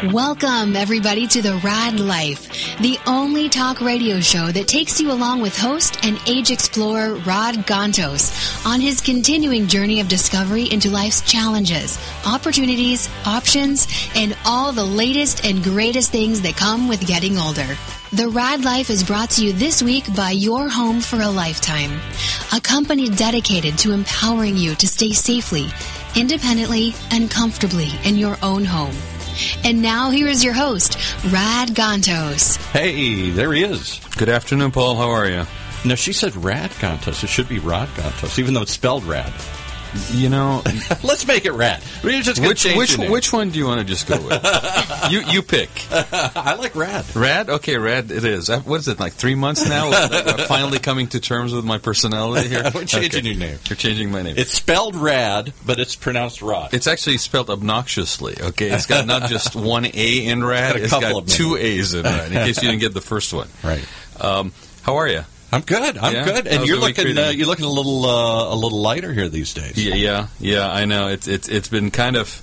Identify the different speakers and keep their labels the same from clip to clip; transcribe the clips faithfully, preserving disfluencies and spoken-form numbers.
Speaker 1: Welcome, everybody, to The Rad Life, the only talk radio show that takes you along with host and age explorer Rod Gantos on his continuing journey of discovery into life's challenges, opportunities, options, and all the latest and greatest things that come with getting older. The Rad Life is brought to you this week by Your Home for a Lifetime, a company dedicated to empowering you to stay safely, independently, and comfortably in your own home. And now here is your host, Rad Gantos.
Speaker 2: Hey, there he is.
Speaker 3: Good afternoon, Paul. How are you?
Speaker 2: No, she said Rad Gantos. It should be Rod Gantos, even though it's spelled Rad.
Speaker 3: You know,
Speaker 2: let's make it Rad. We're just
Speaker 3: which which which one do you want to just go with? you you pick.
Speaker 2: I like Rad.
Speaker 3: Rad? Okay, Rad it is. What is it, like three months now? I'm finally coming to terms with my personality here.
Speaker 2: We're changing
Speaker 3: okay.
Speaker 2: your name.
Speaker 3: You're changing my name.
Speaker 2: It's spelled Rad, but it's pronounced Rod.
Speaker 3: It's actually spelled obnoxiously, okay? It's got not just one A in Rad,
Speaker 2: it's
Speaker 3: got, got two A's in Rad, in case you didn't get the first one.
Speaker 2: Right.
Speaker 3: Um, how are you?
Speaker 2: I'm good. I'm
Speaker 3: yeah?
Speaker 2: good, and
Speaker 3: How's
Speaker 2: you're looking uh, you're looking a little uh, a little lighter here these days.
Speaker 3: Yeah, yeah, yeah. I know. It's it's it's been kind of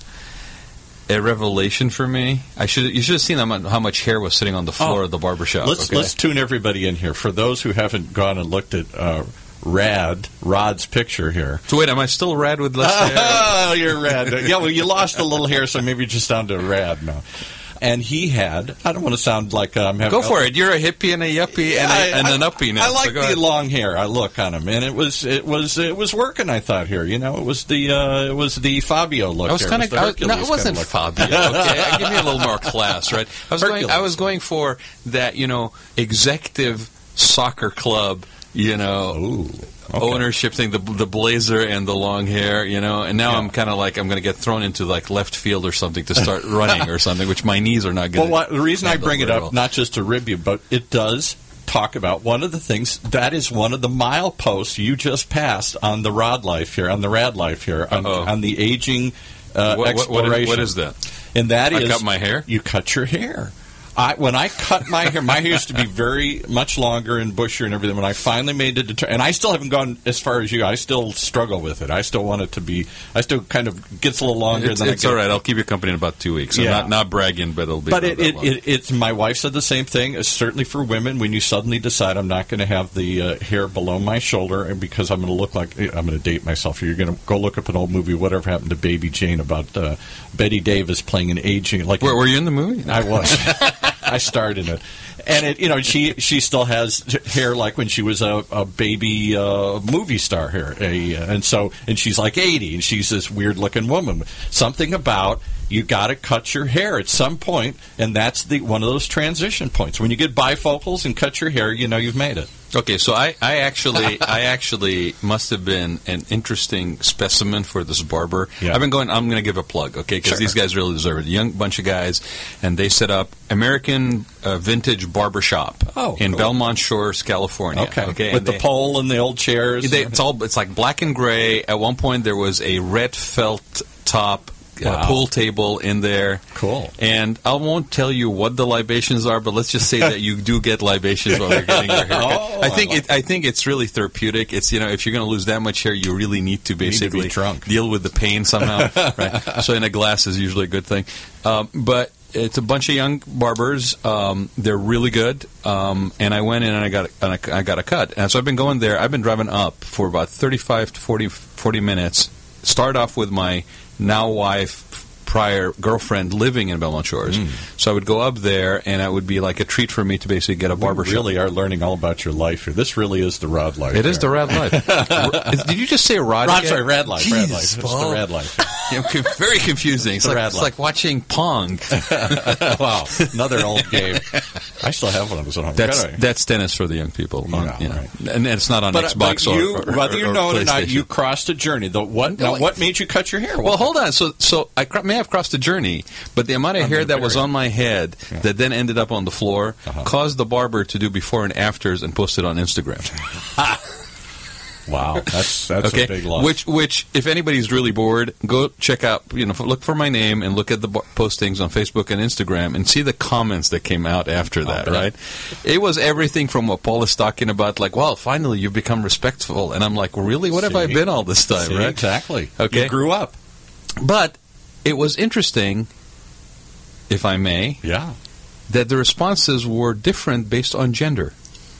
Speaker 3: a revelation for me. I should you should have seen how much hair was sitting on the floor
Speaker 2: oh,
Speaker 3: of the barbershop.
Speaker 2: Let's
Speaker 3: okay?
Speaker 2: let's tune everybody in here. For those who haven't gone and looked at uh, Rad Rod's picture here.
Speaker 3: So wait, am I still Rad with less hair?
Speaker 2: Oh, you're Rad. Yeah, well, you lost a little hair, so maybe you're just down to Rad now. And he had, I don't want to sound like I'm having...
Speaker 3: Go for it. You're a hippie and a yuppie and,
Speaker 2: I,
Speaker 3: a, and
Speaker 2: I,
Speaker 3: an uppie now.
Speaker 2: I like
Speaker 3: so
Speaker 2: the
Speaker 3: ahead.
Speaker 2: long hair. I look on him, and it was it was it was working. I thought here, you know, it was the uh, it was the Fabio look.
Speaker 3: I was kind of no, it wasn't Fabio. Okay, give me a little more class, right? I was
Speaker 2: Hercules.
Speaker 3: going. I was going for that, you know, executive soccer club, you know.
Speaker 2: Ooh. Okay.
Speaker 3: Ownership thing, the the blazer and the long hair, you know, and now
Speaker 2: yeah.
Speaker 3: I'm kind of like I'm going to get thrown into like left field or something to start running or something, which my knees are not good.
Speaker 2: Well, what, the reason I bring it up,
Speaker 3: well.
Speaker 2: not just to rib you, but it does talk about one of the things that is one of the mileposts you just passed on the Rod Life here, on the Rad Life here, on, on the aging uh,
Speaker 3: what,
Speaker 2: exploration.
Speaker 3: What, what is that?
Speaker 2: And that
Speaker 3: I
Speaker 2: is
Speaker 3: cut my hair.
Speaker 2: You cut your hair. I, when I cut my hair, my hair used to be very much longer and bushier and everything. When I finally made it, deter- and I still haven't gone as far as you. I still struggle with it. I still want it to be. I still kind of gets a little longer.
Speaker 3: It's,
Speaker 2: than
Speaker 3: it's
Speaker 2: I
Speaker 3: all right. I'll keep you company in about two weeks. So
Speaker 2: yeah.
Speaker 3: not not bragging, but it'll be.
Speaker 2: But it, it,
Speaker 3: long.
Speaker 2: it, it's my wife said the same thing. It's certainly for women, when you suddenly decide I'm not going to have the uh, hair below my shoulder, and because I'm going to look like I'm going to date myself. You're going to go look up an old movie, Whatever Happened to Baby Jane, about uh, Betty Davis playing an aging. Like
Speaker 3: were, were you in the movie?
Speaker 2: I was. I starred in it, and it, you know, she she still has hair like when she was a, a baby uh, movie star here, a, and so and she's like eighty, and she's this weird looking woman. Something about you got to cut your hair at some point, and that's the one of those transition points. When you get bifocals and cut your hair, you know you've made it.
Speaker 3: Okay, so I, I actually I actually must have been an interesting specimen for this barber.
Speaker 2: Yeah.
Speaker 3: I've been going. I'm going to give a plug, okay, because
Speaker 2: sure.
Speaker 3: these guys really deserve it. A young bunch of guys, and they set up American uh, Vintage Barbershop
Speaker 2: oh,
Speaker 3: in
Speaker 2: cool.
Speaker 3: Belmont Shores, California.
Speaker 2: Okay,
Speaker 3: okay?
Speaker 2: with
Speaker 3: and
Speaker 2: the
Speaker 3: they,
Speaker 2: pole and the old chairs.
Speaker 3: They, it's all it's like black and gray. At one point, there was a red felt top.
Speaker 2: Wow.
Speaker 3: Uh, pool table in there.
Speaker 2: Cool.
Speaker 3: And I won't tell you what the libations are, but let's just say that you do get libations while you're getting your haircut.
Speaker 2: oh,
Speaker 3: I think
Speaker 2: I, like
Speaker 3: it, I think it's really therapeutic. It's, you know, if you're going to lose that much hair, you really need to basically
Speaker 2: need to be drunk.
Speaker 3: deal with the pain somehow. Right? So in a glass is usually a good thing. Um, but it's a bunch of young barbers. Um, they're really good. Um, and I went in and I got and I, I got a cut. And so I've been going there. I've been driving up for about thirty-five to forty, forty minutes. Start off with my now wife, prior girlfriend living in Belmont Shores. Mm. So I would go up there, and it would be like a treat for me to basically get a barber
Speaker 2: We
Speaker 3: shop.
Speaker 2: really are learning all about your life here. This really is the Rod Life.
Speaker 3: It is the Rad Life. Did you just say Rod?
Speaker 2: Rod, sorry, Rad Life.
Speaker 3: Jeez,
Speaker 2: Rad Life. It's
Speaker 3: Paul.
Speaker 2: the Rad Life.
Speaker 3: Yeah, very confusing. It's,
Speaker 2: The
Speaker 3: like,
Speaker 2: Rad
Speaker 3: it's
Speaker 2: Life.
Speaker 3: like watching Pong.
Speaker 2: Wow, another old game. I still have one of those at home.
Speaker 3: That's
Speaker 2: Gotta-
Speaker 3: that's tennis for the young people. On,
Speaker 2: Yeah,
Speaker 3: you know.
Speaker 2: right.
Speaker 3: and, and it's not on
Speaker 2: But,
Speaker 3: Xbox
Speaker 2: but you,
Speaker 3: or, or
Speaker 2: whether you
Speaker 3: or
Speaker 2: know it or not,
Speaker 3: PlayStation.
Speaker 2: you crossed a journey. The, what, now, what made you cut your hair?
Speaker 3: Well, hold on. So, so I cr- may have crossed a journey, but the amount of hair that was on my head
Speaker 2: Yeah.
Speaker 3: that then ended up on the floor
Speaker 2: Uh-huh.
Speaker 3: caused the barber to do before and afters and post it on Instagram.
Speaker 2: Wow, that's that's
Speaker 3: Okay,
Speaker 2: a big loss.
Speaker 3: which which if anybody's really bored, go check out. You know, look for my name and look at the bar- postings on Facebook and Instagram and see the comments that came out after that.
Speaker 2: bet.
Speaker 3: Right? It was everything from what Paul is talking about, like, well, finally you've become respectful, and I'm like, really, what have I
Speaker 2: See?
Speaker 3: been all this time?
Speaker 2: See,
Speaker 3: right?
Speaker 2: Exactly.
Speaker 3: Okay.
Speaker 2: You grew up.
Speaker 3: But it was interesting. if I may,
Speaker 2: Yeah.
Speaker 3: that the responses were different based on gender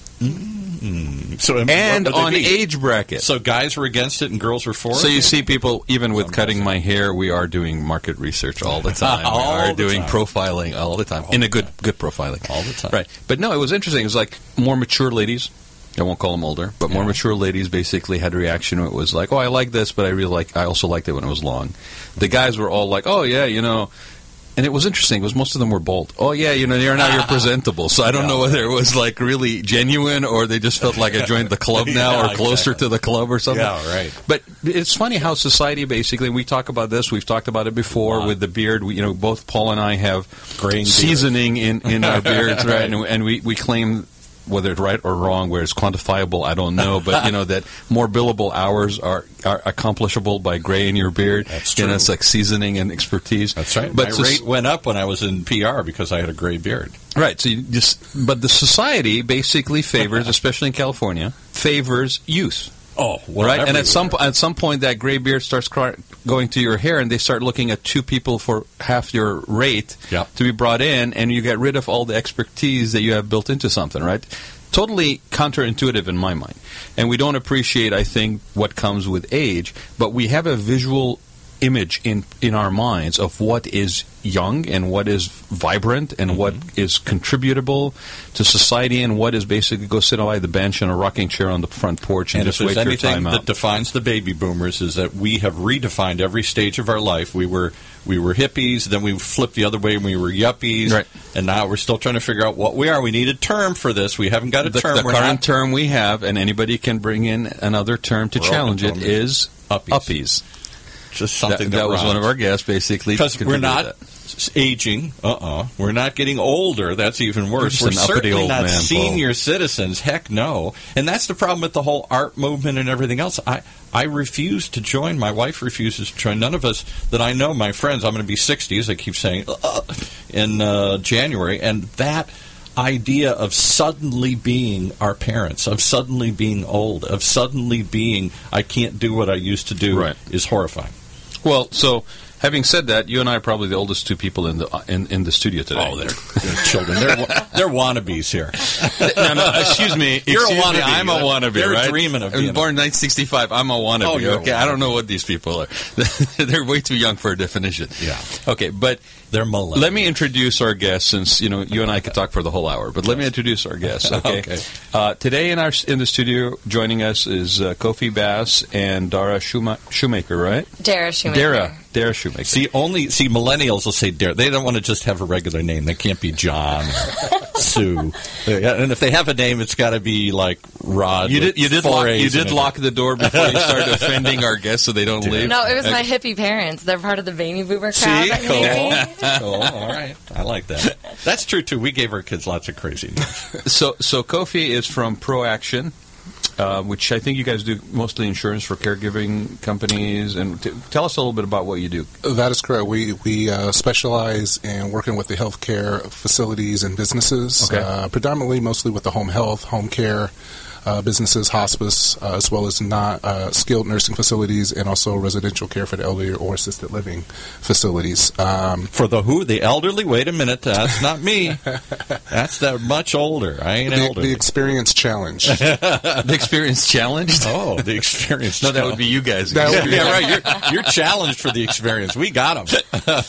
Speaker 2: Mm-hmm. So and,
Speaker 3: and
Speaker 2: what would
Speaker 3: on
Speaker 2: they be?
Speaker 3: age bracket.
Speaker 2: So guys were against it and girls were for it?
Speaker 3: So you see people, even with
Speaker 2: I'm
Speaker 3: cutting
Speaker 2: guessing.
Speaker 3: my hair, we are doing market research all the time.
Speaker 2: All
Speaker 3: we are
Speaker 2: the
Speaker 3: doing
Speaker 2: time.
Speaker 3: profiling all the time.
Speaker 2: All
Speaker 3: in
Speaker 2: the
Speaker 3: a good
Speaker 2: time.
Speaker 3: good profiling.
Speaker 2: All the time.
Speaker 3: Right. But no, it was interesting. It was like more mature ladies. I won't call them older, but more
Speaker 2: Yeah.
Speaker 3: mature ladies basically had a reaction. It was like, oh, I like this, but I really like, I also liked it when it was long. The guys were all like, oh, yeah, you know. And it was interesting because most of them were bald. Oh, yeah, you know, you're now you're presentable. So I don't
Speaker 2: Yeah.
Speaker 3: know whether it was like really genuine or they just felt like I joined the club now
Speaker 2: Yeah,
Speaker 3: or closer
Speaker 2: exactly.
Speaker 3: to the club or something.
Speaker 2: Yeah, right.
Speaker 3: But it's funny how society basically, we talk about this, we've talked about it before
Speaker 2: Wow.
Speaker 3: with the beard. We, you know, both Paul and I have
Speaker 2: Graying beard.
Speaker 3: seasoning in, in our beards, right?
Speaker 2: Right.
Speaker 3: And, and we, we claim, whether it's right or wrong, where it's quantifiable, I don't know. But, you know, that more billable hours are, are accomplishable by gray in your beard.
Speaker 2: That's
Speaker 3: You know,
Speaker 2: true.
Speaker 3: it's like seasoning and expertise.
Speaker 2: That's right.
Speaker 3: But
Speaker 2: My
Speaker 3: soc-
Speaker 2: rate went up when I was in P R because I had a gray beard.
Speaker 3: Right. So you just, but the society basically favors, especially in California, favors youth.
Speaker 2: Oh, well,
Speaker 3: Right, and at some
Speaker 2: everywhere.
Speaker 3: at some point that gray beard starts cr- going to your hair, and they start looking at two people for half your rate
Speaker 2: Yep.
Speaker 3: to be brought in, and you get rid of all the expertise that you have built into something, right? Totally counterintuitive in my mind, and we don't appreciate, I think, what comes with age. But we have a visual image in in our minds of what is young and what is vibrant and what is contributable to society and what is basically go sit by the bench in a rocking chair on the front porch and,
Speaker 2: And if
Speaker 3: just
Speaker 2: there's
Speaker 3: wait your
Speaker 2: anything
Speaker 3: time
Speaker 2: that
Speaker 3: out.
Speaker 2: defines the baby boomers is that we have redefined every stage of our life. We were we were hippies, then we flipped the other way and we were yuppies,
Speaker 3: Right.
Speaker 2: and now we're still trying to figure out what we are. We need a term for this. We haven't got a
Speaker 3: the,
Speaker 2: term.
Speaker 3: the
Speaker 2: We're
Speaker 3: current
Speaker 2: not
Speaker 3: term we have, and anybody can bring in another term to
Speaker 2: We're
Speaker 3: challenge
Speaker 2: open
Speaker 3: it,
Speaker 2: to them.
Speaker 3: is
Speaker 2: Uppies.
Speaker 3: uppies.
Speaker 2: just
Speaker 3: That,
Speaker 2: something that,
Speaker 3: that was
Speaker 2: rhymes.
Speaker 3: one of our guests, basically.
Speaker 2: Because we're
Speaker 3: contributed
Speaker 2: not
Speaker 3: that.
Speaker 2: s- aging. Uh-uh. We're not getting older. That's even worse.
Speaker 3: just
Speaker 2: We're
Speaker 3: an uppity
Speaker 2: certainly
Speaker 3: old
Speaker 2: not
Speaker 3: man, Paul.
Speaker 2: senior citizens. Heck no. And that's the problem with the whole art movement and everything else. I, I refuse to join. My wife refuses to join. None of us that I know, my friends, I'm going to be sixty, as I keep saying, uh, in uh, January. And that idea of suddenly being our parents, of suddenly being old, of suddenly being, I can't do what I used to do,
Speaker 3: Right.
Speaker 2: is horrifying.
Speaker 3: Well, so having said that, you and I are probably the oldest two people in the in, in the studio today.
Speaker 2: Oh, they're, they're children. They're they're wannabes here.
Speaker 3: no, no, excuse me.
Speaker 2: You're a
Speaker 3: excuse me,
Speaker 2: wannabe.
Speaker 3: I'm a wannabe,
Speaker 2: They're
Speaker 3: right?
Speaker 2: dreaming of
Speaker 3: I was
Speaker 2: being a-
Speaker 3: born in nineteen sixty-five. I'm a wannabe.
Speaker 2: Oh, you're a
Speaker 3: okay, I don't
Speaker 2: wannabe.
Speaker 3: know what these people are. They're way too young for a definition.
Speaker 2: Yeah.
Speaker 3: Okay, but
Speaker 2: They're millennials.
Speaker 3: let me introduce our guest, since you know you and I could talk for the whole hour. But let me introduce our guest. Okay.
Speaker 2: Okay.
Speaker 3: Uh, today in our in the studio, joining us is uh, Kofi Bass and Dara Shuma- Shoemaker, right?
Speaker 4: Dara Shoemaker.
Speaker 3: Dara, Dara Shoemaker.
Speaker 2: See, only see millennials will say Dare. They don't want to just have a regular name. They can't be John or Sue. And if they have a name, it's got to be like Rod.
Speaker 3: You
Speaker 2: with
Speaker 3: did you did
Speaker 2: four
Speaker 3: lock,
Speaker 2: A's
Speaker 3: you
Speaker 2: in
Speaker 3: did
Speaker 2: it.
Speaker 3: lock the door before you started offending our guests so they don't leave.
Speaker 4: No, it was my
Speaker 3: Okay.
Speaker 4: hippie parents. They're part of the baby boomer crowd.
Speaker 3: See?
Speaker 4: that made me.
Speaker 2: Cool. All right. I like that. That's true too. We gave our kids lots of crazy names.
Speaker 3: So, so Kofi is from ProAction, uh, which I think you guys do mostly insurance for caregiving companies. And t- tell us a little bit about what you do.
Speaker 5: That is correct. We we uh, specialize in working with the healthcare facilities and businesses,
Speaker 3: Okay.
Speaker 5: uh, predominantly mostly with the home health, home care uh, businesses, hospice, uh, as well as not uh, skilled nursing facilities, and also residential care for the elderly or assisted living facilities. Um,
Speaker 2: For the who? The elderly? Wait a minute. That's not me. That's that much older. I ain't
Speaker 5: the,
Speaker 2: elderly.
Speaker 5: the experience challenge.
Speaker 3: The experience challenged?
Speaker 2: Oh, the experience.
Speaker 3: No, that would be you guys.
Speaker 5: That would be-
Speaker 2: Yeah, right. You're, you're challenged for the experience. We got them.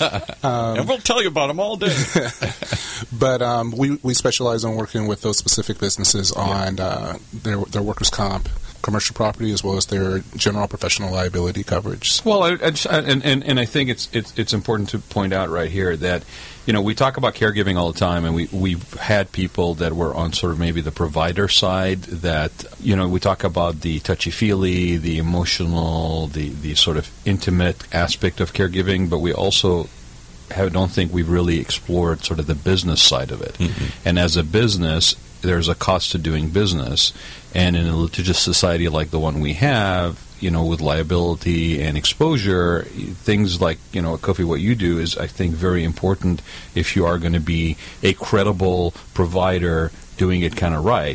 Speaker 2: and we'll tell you about them all day.
Speaker 5: But um, we, we specialize on working with those specific businesses on uh, their, their workers' comp, commercial property, as well as their general professional liability coverage.
Speaker 3: Well, I, I just- and, and and I think it's it's it's important to point out right here that, you know, we talk about caregiving all the time, and we we've had people that were on sort of maybe the provider side that, you know, we talk about the touchy-feely, the emotional, the the sort of intimate aspect of caregiving, but we also have, don't think we've really explored sort of the business side of it. And as a business, there's a cost to doing business, and in a litigious society like the one we have, you know, with liability and exposure, things like, you know, Kofi, what you do is, I think, very important if you are going to be a credible provider doing it kind of right.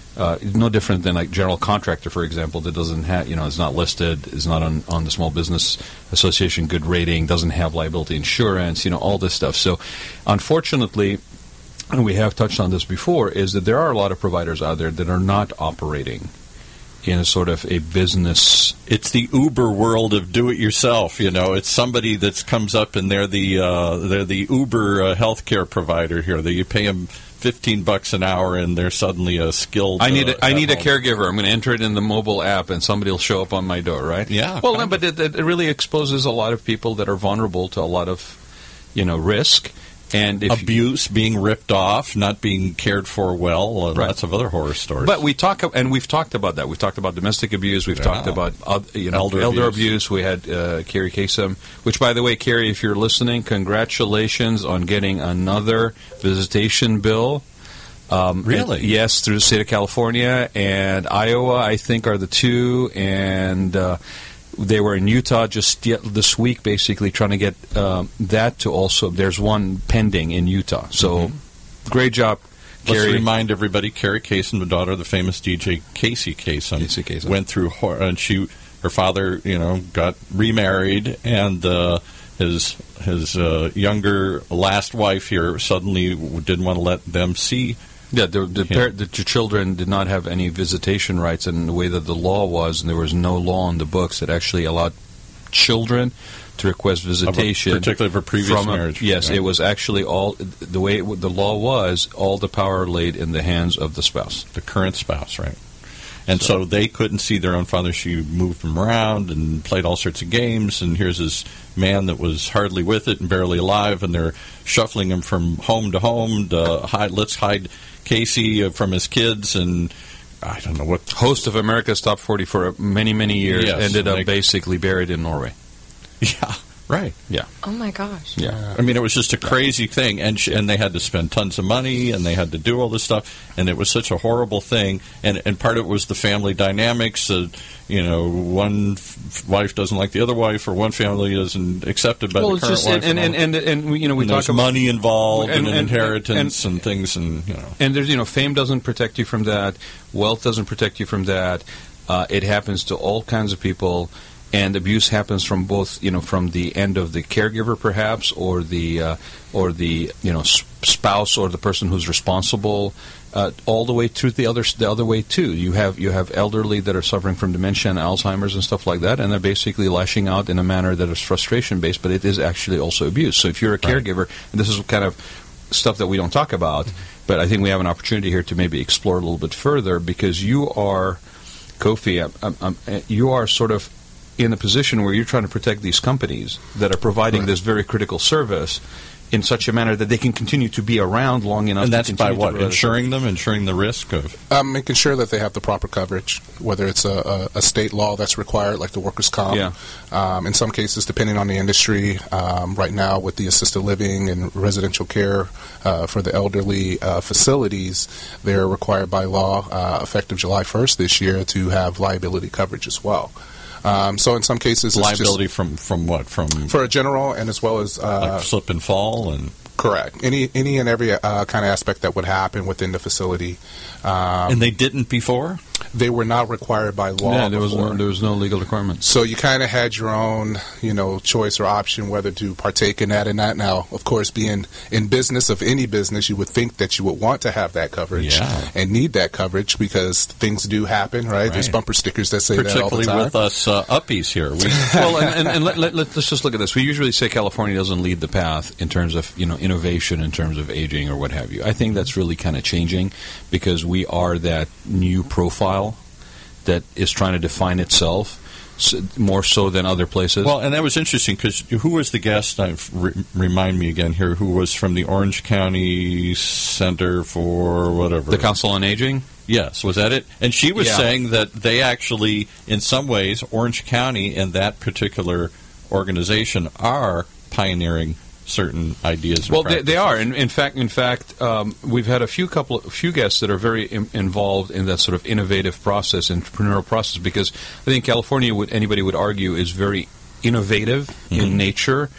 Speaker 3: Uh, no different than like general contractor, for example, that doesn't have, you know, is not listed, is not on, on the Small Business Association good rating, doesn't have liability insurance, you know, all this stuff. So, unfortunately, and we have touched on this before, is that there are a lot of providers out there that are not operating in a sort of a business.
Speaker 2: It's the Uber world of do-it-yourself. You know, it's somebody that comes up and they're the uh, they're the Uber uh, healthcare provider here. That you pay them fifteen bucks an hour, and they're suddenly a skilled.
Speaker 3: I need
Speaker 2: uh,
Speaker 3: a, I need a
Speaker 2: home.
Speaker 3: caregiver. I'm going to enter it in the mobile app, and somebody will show up on my door, right?
Speaker 2: Yeah.
Speaker 3: Well, no, but it, it really exposes a lot of people that are vulnerable to a lot of, you know, risk. And if
Speaker 2: abuse, being ripped off, not being cared for well, uh,
Speaker 3: Right.
Speaker 2: lots of other horror stories.
Speaker 3: But we talk, and we've talked about that. We've talked about domestic abuse. We've
Speaker 2: Yeah.
Speaker 3: talked about uh, you know
Speaker 2: Elder
Speaker 3: elder,
Speaker 2: abuse.
Speaker 3: abuse. We had uh, Carrie Kasem, which, by the way, Carrie, if you're listening, congratulations on getting another visitation bill. Um,
Speaker 2: Really?
Speaker 3: and- yes, through the state of California and Iowa, I think, are the two, and uh, they were in Utah just yet this week, basically trying to get um, that to also. There's one pending in Utah. So, great job,
Speaker 2: Let's
Speaker 3: Carrie.
Speaker 2: remind everybody, Carrie Kasem, the daughter of the famous D J Casey Kasem,
Speaker 3: Casey Kasem.
Speaker 2: went through, hor- and she, her father, you know, got remarried, and uh, his his uh, younger last wife here suddenly didn't want to let them see.
Speaker 3: Yeah, the, the,
Speaker 2: Yeah.
Speaker 3: par- the ch- children did not have any visitation rights, and the way that the law was, and there was no law in the books that actually allowed children to request visitation,
Speaker 2: particularly for previous
Speaker 3: from a-
Speaker 2: marriage.
Speaker 3: Yes,
Speaker 2: right?
Speaker 3: it was actually all the way it, w- the law was. All the power laid in the hands of the spouse.
Speaker 2: the current spouse, right? And so, they couldn't see their own father. She moved him around and played all sorts of games. And here's this man that was hardly with it and barely alive, and they're shuffling him from home to home to hide. Let's hide Casey uh, from his kids, and I don't know what.
Speaker 3: Host of America's Top forty for many many years,
Speaker 2: Yes,
Speaker 3: ended up
Speaker 2: they-
Speaker 3: basically buried in Norway.
Speaker 2: Yeah, right.
Speaker 4: Oh my gosh.
Speaker 3: Yeah.
Speaker 2: I mean, it was just a crazy thing, and sh- and they had to spend tons of money, and they had to do all this stuff, and it was such a horrible thing. And and part of it was the family dynamics. Uh, you know, one f- wife doesn't like the other wife, or one family isn't accepted by
Speaker 3: Well,
Speaker 2: the
Speaker 3: it's
Speaker 2: current
Speaker 3: just
Speaker 2: wife.
Speaker 3: and and,
Speaker 2: all-
Speaker 3: and, and, and, you know we
Speaker 2: and
Speaker 3: talk
Speaker 2: there's
Speaker 3: about
Speaker 2: money involved,
Speaker 3: And-
Speaker 2: and,
Speaker 3: and-
Speaker 2: inheritance, and, things, and you know.
Speaker 3: And there's, you know, fame doesn't protect you from that. Wealth doesn't protect you from that. Uh, it happens to all kinds of people, and abuse happens from both, you know, from the end of the caregiver, perhaps, or the uh, or the you know s- spouse or the person who's responsible, uh, all the way through the other the other way too. You have you have elderly that are suffering from dementia and Alzheimer's and stuff like that, and they're basically lashing out in a manner that is frustration based, but it is actually also abuse. So if you're a
Speaker 2: Right.
Speaker 3: caregiver, and this is kind of stuff that we don't talk about, but I think we have an opportunity here to maybe explore a little bit further, because you are, Kofi, um, um, um, you are sort of in a position where you're trying to protect these companies that are providing
Speaker 5: Right.
Speaker 3: this very critical service in such a manner that they can continue to be around long enough.
Speaker 2: And
Speaker 3: to
Speaker 2: that's by
Speaker 3: continue to
Speaker 2: what?
Speaker 3: provide-
Speaker 2: Insuring them, insuring the risk of.
Speaker 5: Um, making sure that they have the proper coverage, whether it's a, a, a state law that's required, like the workers' comp.
Speaker 3: Yeah.
Speaker 5: Um, in some cases, depending on the industry, um, right now with the assisted living and residential care uh, for the elderly uh, facilities, they're required by law, uh, effective July first this year, to have liability coverage as well. Um, so in some cases, it's
Speaker 2: Liability
Speaker 5: just
Speaker 2: from, from what? From
Speaker 5: for a general and as well as uh,
Speaker 2: like slip and fall and
Speaker 5: correct any any and every uh, kind of aspect that would happen within the facility. Um,
Speaker 2: and they didn't before.
Speaker 5: they were not required by law.
Speaker 3: Yeah, there was
Speaker 5: before.
Speaker 3: no, there was no legal requirement.
Speaker 5: So you kind of had your own, you know, choice or option whether to partake in that and that. Now, of course, being in business of any business, you would think that you would want to have that coverage
Speaker 2: Yeah.
Speaker 5: and need that coverage because things do happen, right? There's
Speaker 2: Right.
Speaker 5: bumper stickers that say that all the
Speaker 2: Particularly
Speaker 5: time.
Speaker 2: with us uh, uppies here. We,
Speaker 3: Well, and, and, and let, let, let, let's just look at this. We usually say California doesn't lead the path in terms of, you know, innovation, in terms of aging or what have you. I think that's really kind of changing because we are that new profile that is trying to define itself s more so than other places.
Speaker 2: well, and that was interesting because who was the guest? I re- remind me again here. Who was from the Orange County Center for whatever?
Speaker 3: the Council on Aging.
Speaker 2: Yes, was that it? And she was
Speaker 3: Yeah.
Speaker 2: saying that they actually, in some ways, Orange County and that particular organization are pioneering certain ideas. and
Speaker 3: Well, they, they
Speaker 2: practices.
Speaker 3: are. In, in fact, in fact, um, we've had a few couple, a few guests that are very Im- involved in that sort of innovative process, entrepreneurial process. Because I think California, would anybody would argue, is very innovative in nature,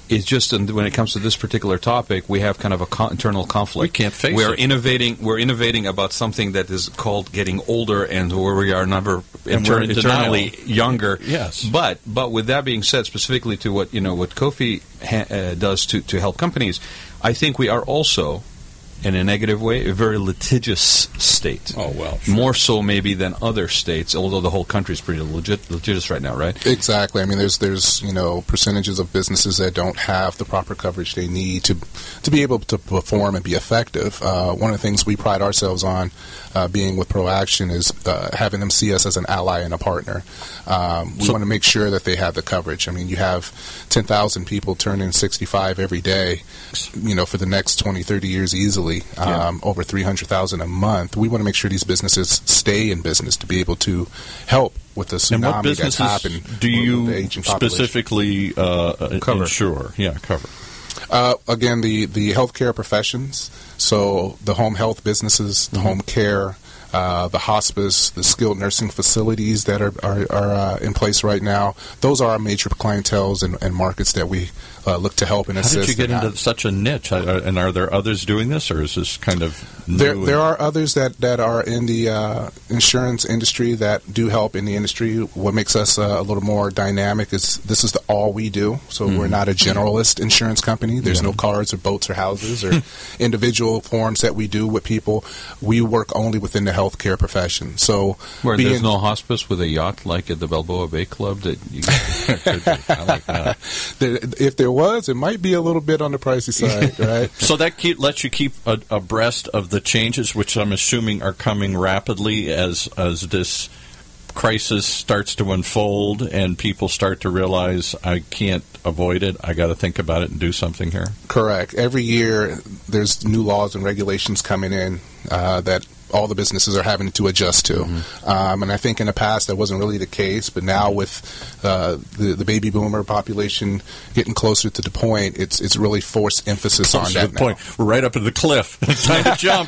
Speaker 3: it's just in- when it comes to this particular topic, we have kind of a con- internal conflict.
Speaker 2: We can't face
Speaker 3: we're
Speaker 2: it.
Speaker 3: innovating. We're innovating about something that is called getting older, and where we are never
Speaker 2: And we're in
Speaker 3: eternally
Speaker 2: denial.
Speaker 3: younger.
Speaker 2: Yes.
Speaker 3: But but with that being said, specifically to what you know what Kofi ha- uh, does to to help companies, I think we are also, in a negative way, a very litigious state.
Speaker 2: Oh, well, sure.
Speaker 3: More so maybe than other states, although the whole country is pretty legit, litigious right now, right?
Speaker 5: Exactly. I mean, there's there's you know percentages of businesses that don't have the proper coverage they need to to be able to perform and be effective. Uh, one of the things we pride ourselves on, uh, being with ProAction, is uh, having them see us as an ally and a partner. Um, we
Speaker 2: So-
Speaker 5: want to make sure that they have the coverage. I mean, you have ten thousand people turning sixty-five every day, you know, for the next twenty, thirty years easily.
Speaker 3: Yeah.
Speaker 5: Um, over three hundred thousand a month. We want to make sure these businesses stay in business to be able to help with the
Speaker 2: And what
Speaker 5: tsunami that's
Speaker 2: businesses
Speaker 5: happened.
Speaker 2: do
Speaker 5: with
Speaker 2: you
Speaker 5: the aging population.
Speaker 2: specifically uh,
Speaker 3: Cover.
Speaker 2: insure? Yeah, cover.
Speaker 5: Uh, again, the, the healthcare professions, so the home health businesses, the home care, uh, the hospice, the skilled nursing facilities that are, are, are uh, in place right now. Those are our major clienteles and, and markets that we uh, look to help and
Speaker 2: How
Speaker 5: assist.
Speaker 2: did you get
Speaker 5: in
Speaker 2: into
Speaker 5: that.
Speaker 2: such a niche? Uh, And are there others doing this, or is this kind of new?
Speaker 5: There,
Speaker 2: and-
Speaker 5: there are others that, that are in the uh, insurance industry that do help in the industry. What makes us uh, a little more dynamic is this is the all we do. So we're not a generalist insurance company. There's no cars or boats or houses or individual forms that we do with people. We work only within the healthcare profession. So
Speaker 3: Where
Speaker 5: being-
Speaker 3: there's no hospice with a yacht like at the Balboa Bay Club that you
Speaker 2: I like that.
Speaker 5: there, if there was, it might be a little bit on the pricey side, right?
Speaker 2: So that keep, lets you keep a, abreast of the changes, which I'm assuming are coming rapidly as as this crisis starts to unfold and people start to realize I can't avoid it. I got to think about it and do something here.
Speaker 5: Correct. Every year, there's new laws and regulations coming in uh, that all the businesses are having to adjust to. Um, and I think in the past that wasn't really the case, but now with uh, the, the baby boomer population getting closer to the point, it's it's really forced emphasis on
Speaker 2: Close
Speaker 5: that
Speaker 2: to the point.
Speaker 5: now.
Speaker 2: We're right up at the cliff. It's time to jump.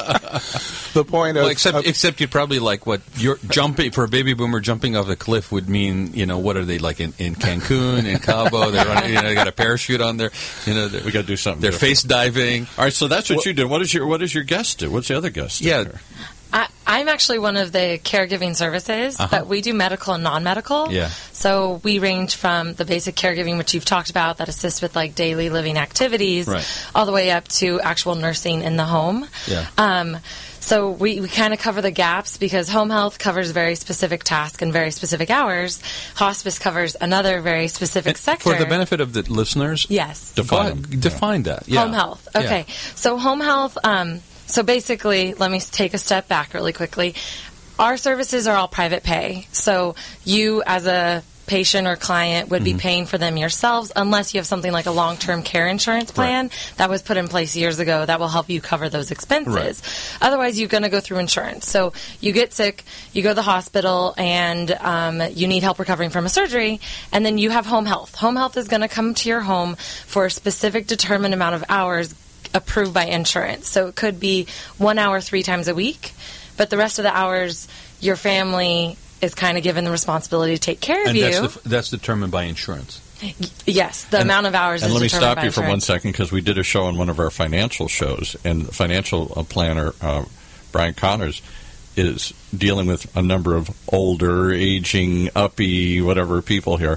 Speaker 5: The point of,
Speaker 3: Well, except
Speaker 5: of-
Speaker 3: except you probably like what you're jumping for a baby boomer jumping off a cliff would mean. You know, what are they like in, in Cancun, in Cabo? They're running, you know, they got a parachute on there. You know,
Speaker 2: We got to do something.
Speaker 3: they're
Speaker 2: different.
Speaker 3: face diving.
Speaker 2: All right, so that's what you do. What is your What does your guest do? What's the other guest do
Speaker 3: Yeah.
Speaker 2: here?
Speaker 4: I, I'm actually one of the caregiving services,
Speaker 3: Uh-huh.
Speaker 4: but we do medical and non-medical.
Speaker 3: Yeah.
Speaker 4: So we range from the basic caregiving, which you've talked about, that assists with like daily living activities,
Speaker 3: Right.
Speaker 4: all the way up to actual nursing in the home.
Speaker 3: Yeah.
Speaker 4: Um, so we, we kind of cover the gaps because home health covers very specific tasks and very specific hours. Hospice covers another very specific sector.
Speaker 3: For the benefit of the listeners,
Speaker 4: Yes.
Speaker 2: Define
Speaker 3: go-
Speaker 2: them.
Speaker 3: define that. Yeah.
Speaker 4: Home health.
Speaker 3: Yeah.
Speaker 4: Okay. So home health. Um, so basically, let me s- take a step back really quickly. Our services are all private pay. So you, as a patient or client, would
Speaker 3: Mm-hmm.
Speaker 4: be paying for them yourselves unless you have something like a long-term care insurance plan that was put in place years ago that will help you cover those expenses. Otherwise, you're going to go through insurance. So you get sick, you go to the hospital, and um, you need help recovering from a surgery, and then you have home health. Home health is going to come to your home for a specific determined amount of hours approved by insurance. So it could be one hour three times a week, but the rest of the hours, your family is kind of given the responsibility to take care of
Speaker 3: And
Speaker 4: you.
Speaker 3: that's, the, that's determined by insurance.
Speaker 4: Yes, the amount of hours
Speaker 2: And
Speaker 4: is
Speaker 2: let me
Speaker 4: determined
Speaker 2: stop
Speaker 4: by
Speaker 2: you for one
Speaker 4: insurance.
Speaker 2: second because we did a show on one of our financial shows, and the financial uh, planner uh, Brian Connors is dealing with a number of older, aging, uppy, whatever people here,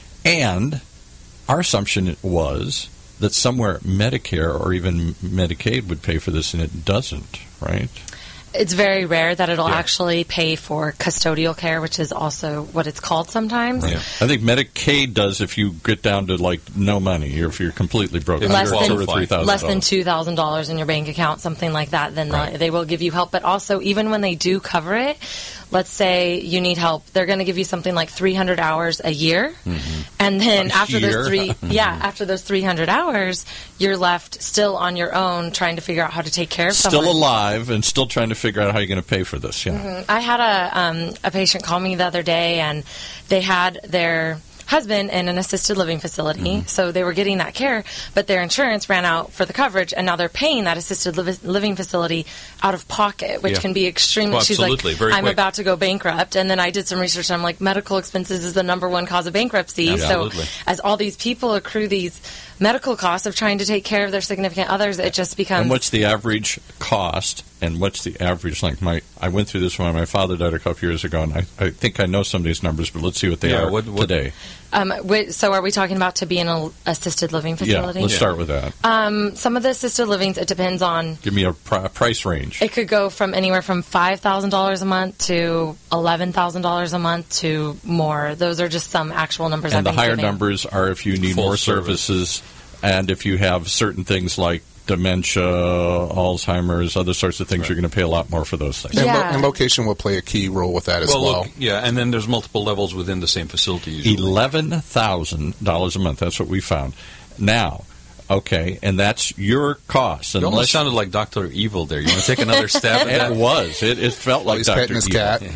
Speaker 2: and our assumption was that somewhere Medicare or even Medicaid would pay for this, and it doesn't, right?
Speaker 4: It's very rare that it'll
Speaker 2: Yeah.
Speaker 4: actually pay for custodial care, which is also what it's called sometimes.
Speaker 2: Yeah. I think Medicaid does if you get down to like no money, or if you're completely broke.
Speaker 3: If
Speaker 4: Less
Speaker 2: You're
Speaker 4: than-
Speaker 2: two or three thousand
Speaker 4: Less than
Speaker 2: dollars.
Speaker 4: two thousand dollars in your bank account, something like that, then
Speaker 2: Right.
Speaker 4: they they will give you help. But also, even when they do cover it, let's say you need help, they're going to give you something like three hundred hours a year, and then
Speaker 2: A
Speaker 4: after
Speaker 2: year?
Speaker 4: those three, yeah, after those three hundred hours, you're left still on your own trying to figure out how to take care of
Speaker 2: Still
Speaker 4: someone.
Speaker 2: alive and still trying to figure out how you're going to pay for this. Yeah.
Speaker 4: I had a um, a patient call me the other day, and they had their husband in an assisted living facility,
Speaker 2: Mm-hmm.
Speaker 4: so they were getting that care, but their insurance ran out for the coverage, and now they're paying that assisted liv- living facility out of pocket, which
Speaker 3: Yeah.
Speaker 4: can be extremely.
Speaker 3: Oh,
Speaker 4: She's like,
Speaker 3: absolutely. Very
Speaker 4: I'm
Speaker 3: quick.
Speaker 4: about to go bankrupt, and then I did some research, and I'm like, medical expenses is the number one cause of bankruptcy.
Speaker 3: Absolutely.
Speaker 4: So as all these people accrue these medical costs of trying to take care of their significant others, it just becomes...
Speaker 2: And what's the average cost, and what's the average length? My, I went through this when my father died a couple years ago, and I, I think I know some of these numbers, but let's see what they
Speaker 3: Yeah,
Speaker 2: are
Speaker 3: what- what-
Speaker 2: today.
Speaker 4: Um, wait, so are we talking about to be in an assisted living facility?
Speaker 2: Yeah, let's start with that.
Speaker 4: Um, some of the assisted livings, it depends on...
Speaker 2: Give me a pr- price range.
Speaker 4: It could go from anywhere from five thousand dollars a month to eleven thousand dollars a month to more. Those are just some actual numbers
Speaker 2: And
Speaker 4: I've
Speaker 2: the
Speaker 4: been
Speaker 2: higher
Speaker 4: giving.
Speaker 2: numbers are if you need
Speaker 3: Full
Speaker 2: more
Speaker 3: service.
Speaker 2: services, and if you have certain things like dementia, Alzheimer's, other sorts of things,
Speaker 3: Right.
Speaker 2: you're going to pay a lot more for those things.
Speaker 5: And, lo-
Speaker 4: Yeah.
Speaker 5: and location will play a key role with that as well.
Speaker 3: look, yeah, and then there's multiple levels within the same facility usually.
Speaker 2: eleven thousand dollars a month. That's what we found. Now, okay, and that's your cost.
Speaker 3: You almost
Speaker 2: Unless
Speaker 3: sounded like Doctor Evil there. You want to take another stab at
Speaker 2: it
Speaker 3: that?
Speaker 2: was. It, it felt like
Speaker 5: He's
Speaker 2: Doctor
Speaker 5: petting his
Speaker 2: Evil.
Speaker 5: cat.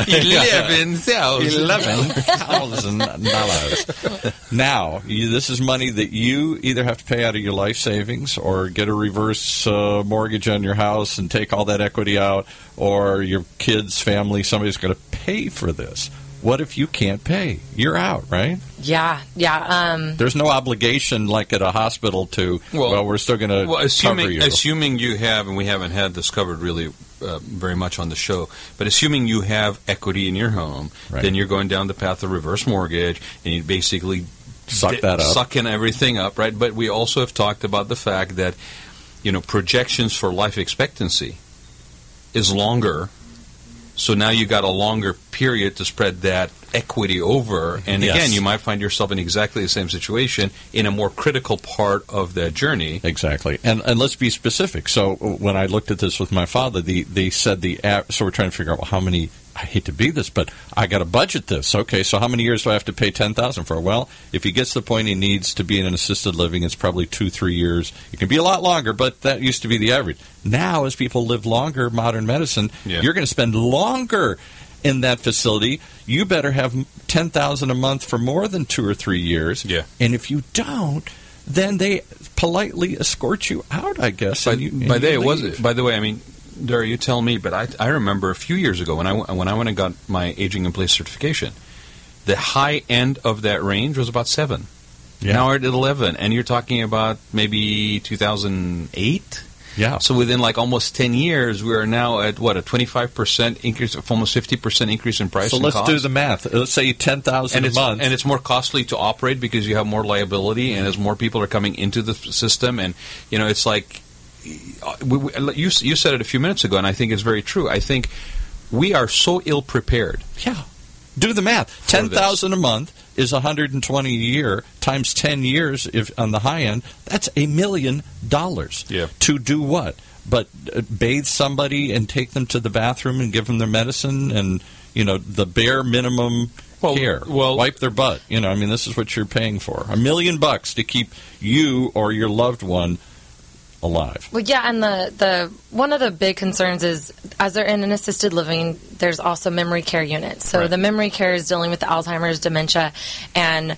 Speaker 3: Eleven thousand.
Speaker 2: Eleven thousand dollars. Now, you, this is money that you either have to pay out of your life savings, or get a reverse uh, mortgage on your house and take all that equity out, or your kids, family, somebody's going to pay for this. What if you can't pay? You're out, right?
Speaker 4: Yeah, yeah. Um,
Speaker 2: There's no obligation like at a hospital to, well,
Speaker 3: Well-
Speaker 2: we're still going to
Speaker 3: Well,
Speaker 2: cover
Speaker 3: assuming
Speaker 2: you.
Speaker 3: assuming you have, and we haven't had this covered really uh, very much on the show, but assuming you have equity in your home,
Speaker 2: Right.
Speaker 3: then you're going down the path of reverse mortgage, and you basically
Speaker 2: Suck
Speaker 3: di-
Speaker 2: that up.
Speaker 3: sucking everything up, right? But we also have talked about the fact that, you know, projections for life expectancy is longer. So now you got a longer period to spread that equity over, and
Speaker 2: Yes.
Speaker 3: again, you might find yourself in exactly the same situation in a more critical part of that journey.
Speaker 2: Exactly, and and let's be specific. So when I looked at this with my father, the they said the a- so we're trying to figure out, well, how many. I hate to be this, but I got to budget this. Okay, so how many years do I have to pay ten thousand for? Well, if he gets to the point he needs to be in an assisted living, it's probably two, three years. It can be a lot longer, but that used to be the average. Now, as people live longer, modern medicine,
Speaker 3: Yeah.
Speaker 2: you're going to spend longer in that facility. You better have ten thousand a month for more than two or three years.
Speaker 3: Yeah.
Speaker 2: And if you don't, then they politely escort you out, I guess.
Speaker 3: By,
Speaker 2: and you, and
Speaker 3: by,
Speaker 2: you
Speaker 3: the, was
Speaker 2: leave.
Speaker 3: it, by the way, I mean, Dara, you tell me, but I, I remember a few years ago when I, w- when I went and got my aging in place certification, the high end of that range was about seven.
Speaker 2: Yeah.
Speaker 3: Now we're at eleven, and you're talking about maybe two thousand eight?
Speaker 2: Yeah.
Speaker 3: So within like almost ten years, we are now at, what, a twenty-five percent increase, almost fifty percent increase in price
Speaker 2: So
Speaker 3: and
Speaker 2: let's
Speaker 3: cost?
Speaker 2: do the math. Let's say ten thousand
Speaker 3: and
Speaker 2: a
Speaker 3: it's,
Speaker 2: month.
Speaker 3: and it's more costly to operate because you have more liability, and as more people are coming into the f- system, and you know, it's like we, we, you you said it a few minutes ago, and I think it's very true. I think we are so ill prepared.
Speaker 2: yeah. Do the math. Ten thousand a month is one hundred and twenty a year times ten years. If on the high end, that's a million dollars.
Speaker 3: Yeah.
Speaker 2: To do what? But uh, bathe somebody and take them to the bathroom and give them their medicine and you know the bare minimum
Speaker 3: Well,
Speaker 2: care.
Speaker 3: well-
Speaker 2: wipe their butt. You know, I mean, this is what you're paying for. A million bucks to keep you or your loved one alive.
Speaker 4: Well, yeah, and the, the one of the big concerns is as they're in an assisted living, there's also memory care units. So
Speaker 2: Right.
Speaker 4: the memory care is dealing with the Alzheimer's, dementia, and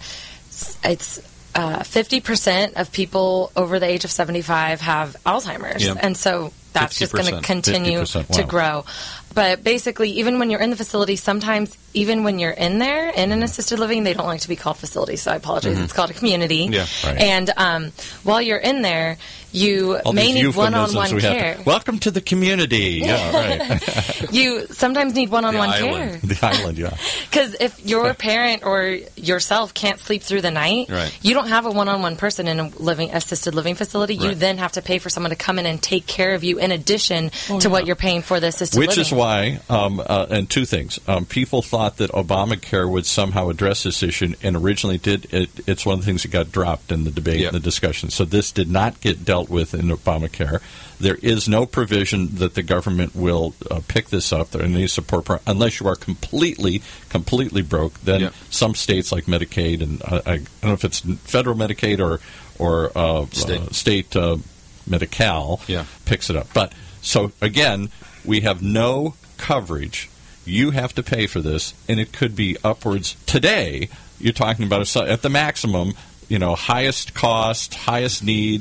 Speaker 4: it's uh, fifty percent of people over the age of seventy-five have Alzheimer's.
Speaker 3: Yep.
Speaker 4: And so that's just going to
Speaker 3: fifty percent.
Speaker 4: continue
Speaker 2: fifty percent,
Speaker 4: to
Speaker 2: wow.
Speaker 4: grow. But basically, even when you're in the facility, sometimes even when you're in there in an assisted living, they don't like to be called facility, so I apologize. It's called a community.
Speaker 3: Yeah,
Speaker 2: right.
Speaker 4: And um, while you're in there, you
Speaker 2: All
Speaker 4: may
Speaker 2: these
Speaker 4: need
Speaker 2: euphemisms
Speaker 4: one-on-one
Speaker 2: we have
Speaker 4: care.
Speaker 2: to- Welcome to the community. Yeah, right.
Speaker 4: You sometimes need one-on-one
Speaker 3: The
Speaker 4: care.
Speaker 3: island.
Speaker 2: The island, yeah.
Speaker 4: Because if your parent or yourself can't sleep through the night,
Speaker 3: Right.
Speaker 4: you don't have a one-on-one person in a living assisted living facility. You
Speaker 3: Right.
Speaker 4: then have to pay for someone to come in and take care of you in addition to what you're paying for the assisted
Speaker 2: Which
Speaker 4: living.
Speaker 2: is why, um, uh, and two things. Um, people thought that Obamacare would somehow address this issue, and originally did. It, it's one of the things that got dropped in the debate
Speaker 3: Yep.
Speaker 2: and the discussion. So this did not get dealt with in Obamacare. There is no provision that the government will uh, pick this up. There any support pro- unless you are completely, completely broke. Then
Speaker 3: Yep.
Speaker 2: some states like Medicaid, and uh, I, I don't know if it's federal Medicaid or or uh,
Speaker 3: State.
Speaker 2: uh, state uh, Medi-Cal
Speaker 3: Yeah.
Speaker 2: picks it up. But so again, we have no coverage. You have to pay for this, and it could be upwards. Today, you're talking about a, at the maximum, you know, highest cost, highest need,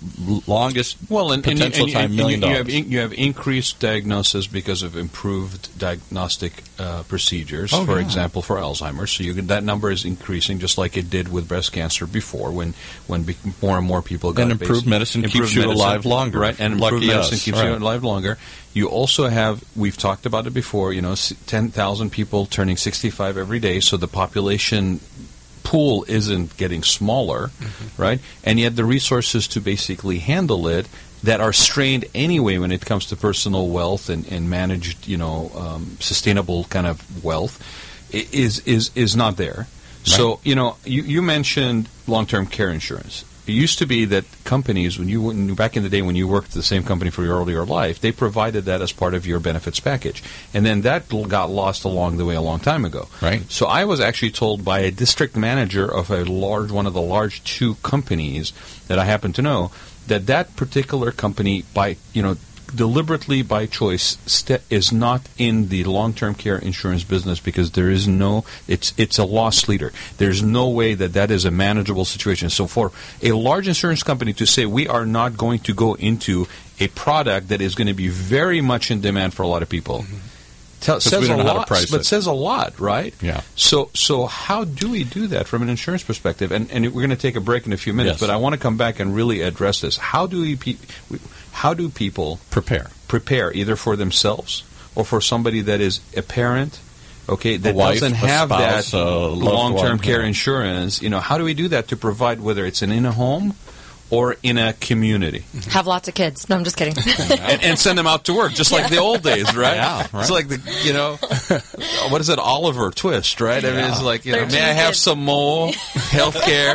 Speaker 2: longest
Speaker 3: well, and,
Speaker 2: potential
Speaker 3: and, and,
Speaker 2: time,
Speaker 3: and,
Speaker 2: million
Speaker 3: you, you
Speaker 2: dollars.
Speaker 3: have in, you have increased diagnosis because of improved diagnostic uh, procedures.
Speaker 2: Oh,
Speaker 3: for
Speaker 2: yeah.
Speaker 3: example, for Alzheimer's, so you can, that number is increasing, just like it did with breast cancer before, when when be, more and more people got
Speaker 2: And improved
Speaker 3: based,
Speaker 2: medicine
Speaker 3: improved
Speaker 2: keeps you
Speaker 3: medicine,
Speaker 2: alive longer.
Speaker 3: right? And
Speaker 2: Lucky
Speaker 3: improved medicine
Speaker 2: us,
Speaker 3: keeps
Speaker 2: right.
Speaker 3: you alive longer. You also have, we've talked about it before, you know, ten thousand people turning sixty-five every day, so the population pool isn't getting smaller, mm-hmm. right? And yet the resources to basically handle it that are strained anyway when it comes to personal wealth and, and managed, you know, um, sustainable kind of wealth i- is is is not there. Right. So, you know, you, you mentioned long-term care insurance. It used to be that companies, when you when, back in the day when you worked at the same company for your earlier life, they provided that as part of your benefits package. And then that l- got lost along the way a long time ago.
Speaker 2: Right.
Speaker 3: So I was actually told by a district manager of a large, one of the large two companies that I happen to know, that that particular company, by, you know, deliberately by choice, st- is not in the long-term care insurance business because there is no, it's it's a loss leader. There's no way that that is a manageable situation. So for a large insurance company to say we are not going to go into a product that is going to be very much in demand for a lot of people, mm-hmm. tell, says
Speaker 2: we don't
Speaker 3: a
Speaker 2: know how to
Speaker 3: lot,
Speaker 2: price
Speaker 3: but
Speaker 2: it.
Speaker 3: says a lot, right?
Speaker 2: Yeah.
Speaker 3: So so how do we do that from an insurance perspective? And and we're going to take a break in a few minutes,
Speaker 2: Yes.
Speaker 3: but I want to come back and really address this. How do we pe- how do people
Speaker 2: Prepare.
Speaker 3: prepare either for themselves or for somebody that is a parent, okay, that
Speaker 2: wife,
Speaker 3: doesn't
Speaker 2: a
Speaker 3: have
Speaker 2: spouse,
Speaker 3: that
Speaker 2: a loved
Speaker 3: long-term
Speaker 2: one,
Speaker 3: care
Speaker 2: yeah.
Speaker 3: insurance? You know, how do we do that to provide, whether it's in, in a home or in a community,
Speaker 4: Have lots of kids. No, I'm just kidding.
Speaker 3: and, and send them out to work, just like the old days, right?
Speaker 2: Yeah, right.
Speaker 3: It's like the, you know, what is it, Oliver Twist, right? I mean, it's like, you know,
Speaker 4: Thirteen
Speaker 3: may I have
Speaker 4: kids.
Speaker 3: some more health care?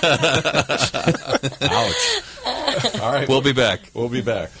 Speaker 2: Ouch. All right.
Speaker 3: We'll be back.
Speaker 2: We'll be back.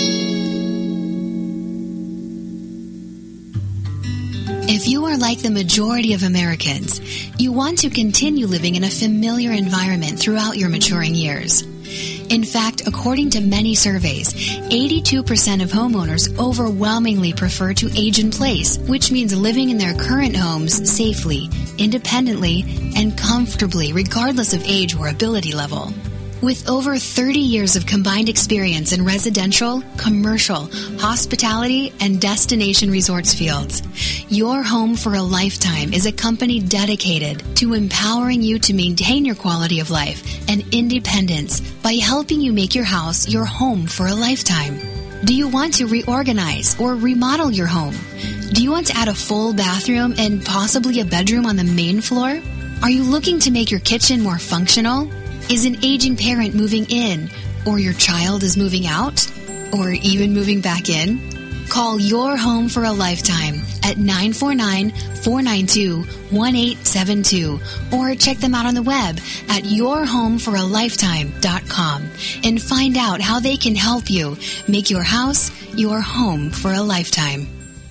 Speaker 1: If you are like the majority of Americans, you want to continue living in a familiar environment throughout your maturing years. In fact, according to many surveys, eighty-two percent of homeowners overwhelmingly prefer to age in place, which means living in their current homes safely, independently, and comfortably, regardless of age or ability level. With over thirty years of combined experience in residential, commercial, hospitality, and destination resorts fields, Your Home for a Lifetime is a company dedicated to empowering you to maintain your quality of life and independence by helping you make your house your home for a lifetime. Do you want to reorganize or remodel your home? Do you want to add a full bathroom and possibly a bedroom on the main floor? Are you looking to make your kitchen more functional? Is an aging parent moving in, or your child is moving out, or even moving back in? Call Your Home for a Lifetime at nine four nine, four nine two, one eight seven two or check them out on the web at your home for a lifetime dot com and find out how they can help you make your house your home for a lifetime.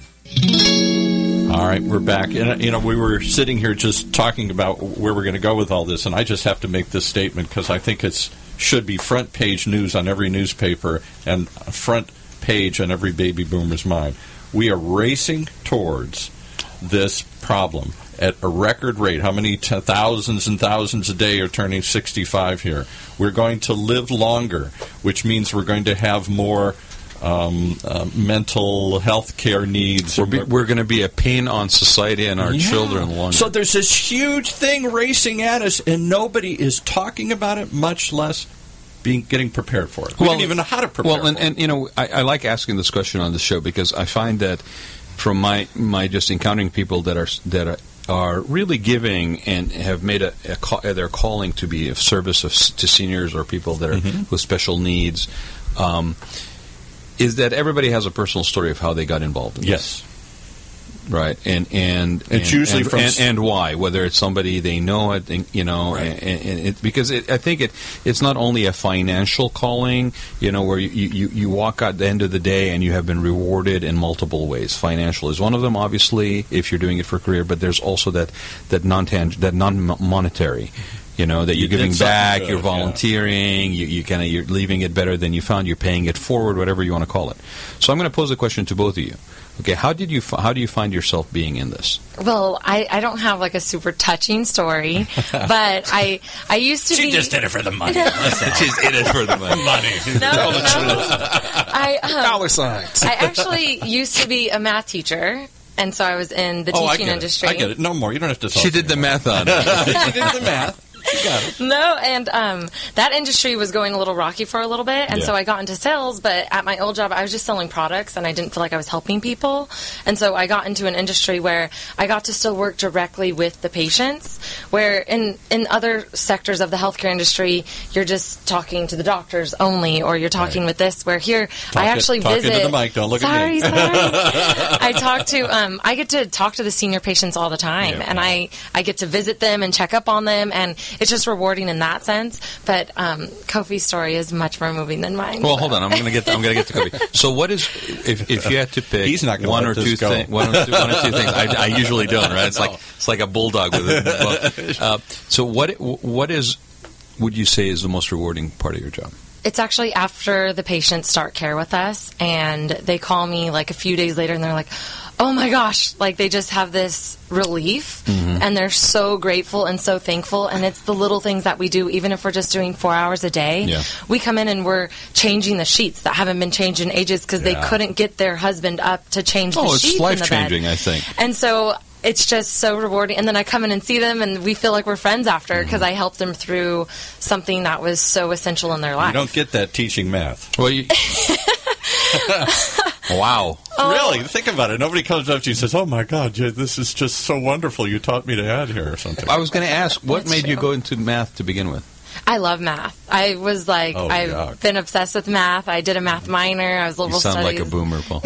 Speaker 2: All right, we're back. And, you know, we were sitting here just talking about where we're going to go with all this, and I just have to make this statement because I think it's should be front page news on every newspaper and front page on every baby boomer's mind. We are racing towards this problem at a record rate. How many t- thousands and thousands a day are turning sixty-five here? We're going to live longer, which means we're going to have more Um, uh, mental health care needs.
Speaker 3: We're, be, we're going to be a pain on society and our
Speaker 2: Yeah.
Speaker 3: children longer.
Speaker 2: So there's this huge thing racing at us, and nobody is talking about it, much less being getting prepared for it. We don't even know how to prepare
Speaker 3: well, and,
Speaker 2: for it.
Speaker 3: and you know, I, I like asking this question on the show because I find that from my my just encountering people that are that are, are really giving and have made a, a call, their calling to be of service of, to seniors or people that are
Speaker 2: Mm-hmm.
Speaker 3: with special needs. Um, is that everybody has a personal story of how they got involved in
Speaker 2: yes.
Speaker 3: this. Right, and and
Speaker 2: It's
Speaker 3: and,
Speaker 2: usually
Speaker 3: and,
Speaker 2: from
Speaker 3: and,
Speaker 2: s-
Speaker 3: and why, whether it's somebody they know, I think you know,
Speaker 2: Right.
Speaker 3: and, and it, because it, I think it it's not only a financial calling, you know, where you, you, you walk out at the end of the day and you have been rewarded in multiple ways. Financial is one of them, obviously, if you're doing it for career, but there's also that that non that non monetary. You know, that you're
Speaker 2: You did
Speaker 3: giving
Speaker 2: something
Speaker 3: back,
Speaker 2: good,
Speaker 3: you're
Speaker 2: yeah.
Speaker 3: volunteering, you, you kind of you're leaving it better than you found, you're paying it forward, whatever you want to call it. So I'm going to pose a question to both of you. Okay, how did you fi- how do you find yourself being in this?
Speaker 4: Well, I, I don't have like a super touching story, but I I used to
Speaker 2: She
Speaker 4: be.
Speaker 2: just did it for the money.
Speaker 3: She's in it for the money.
Speaker 2: money.
Speaker 4: No, no. I um,
Speaker 5: Dollar signs.
Speaker 4: I actually used to be a math teacher, and so I was in the
Speaker 2: Oh, I
Speaker 4: teaching
Speaker 2: get
Speaker 4: industry.
Speaker 2: it. I get it. No more. You don't have to talk
Speaker 3: She did the
Speaker 2: anymore.
Speaker 3: math on it.
Speaker 2: She did the math. She got it.
Speaker 4: No, and um, that industry was going a little rocky for a little bit, and
Speaker 2: Yeah.
Speaker 4: so I got into sales, but at my old job, I was just selling products, and I didn't feel like I was helping people. And so I got into an industry where I got to still work directly with the patients, where in, in other sectors of the healthcare industry, you're just talking to the doctors only, or you're talking
Speaker 2: Right.
Speaker 4: with this, where here,
Speaker 2: Talk
Speaker 4: I
Speaker 2: it-
Speaker 4: actually
Speaker 2: talk
Speaker 4: visit...
Speaker 2: into the mic, don't look at
Speaker 4: sorry,
Speaker 2: me.
Speaker 4: Sorry, I talk to... Um, I get to talk to the senior patients all the time,
Speaker 2: Yeah.
Speaker 4: and I, I get to visit them and check up on them, and it's just rewarding in that sense. But um, Kofi's story is much more moving than mine.
Speaker 3: Well,
Speaker 4: so.
Speaker 3: hold on. I'm going to get. I'm going to get to Kofi. So, what is if if you had to pick
Speaker 2: He's not gonna
Speaker 3: one
Speaker 2: let
Speaker 3: or
Speaker 2: this
Speaker 3: two
Speaker 2: go.
Speaker 3: things? One, or two- one or two things. I, I usually don't. Right? It's like it's like a bulldog with a. Uh, so, what what is would you say is the most rewarding part of your job?
Speaker 4: It's actually after the patients start care with us, and they call me like a few days later, and they're like, oh my gosh, like they just have this relief,
Speaker 3: Mm-hmm.
Speaker 4: and they're so grateful and so thankful. And it's the little things that we do, even if we're just doing four hours a day.
Speaker 3: Yeah.
Speaker 4: We come in and we're changing the sheets that haven't been changed in ages because
Speaker 2: Yeah.
Speaker 4: they couldn't get their husband up to change the
Speaker 3: Oh,
Speaker 4: sheets
Speaker 3: it's
Speaker 4: in the
Speaker 3: life
Speaker 4: bed.
Speaker 3: changing. I think.
Speaker 4: And so it's just so rewarding. And then I come in and see them, and we feel like we're friends after because I helped them through something that was so essential in their life.
Speaker 2: You don't get that teaching math.
Speaker 3: Well, you, wow.
Speaker 2: Really? Think about it. Nobody comes up to you and says, oh, my God, Jay, this is just so wonderful. You taught me to add here or something.
Speaker 3: I was going to ask, what
Speaker 4: That's
Speaker 3: made you
Speaker 4: true.
Speaker 3: go into math to begin with?
Speaker 4: I love math. I was like,
Speaker 2: Oh,
Speaker 4: I've
Speaker 2: yuck.
Speaker 4: been obsessed with math. I did a math minor. I was
Speaker 3: You
Speaker 4: liberal
Speaker 3: sound
Speaker 4: studies.
Speaker 3: like a boomer, Paul.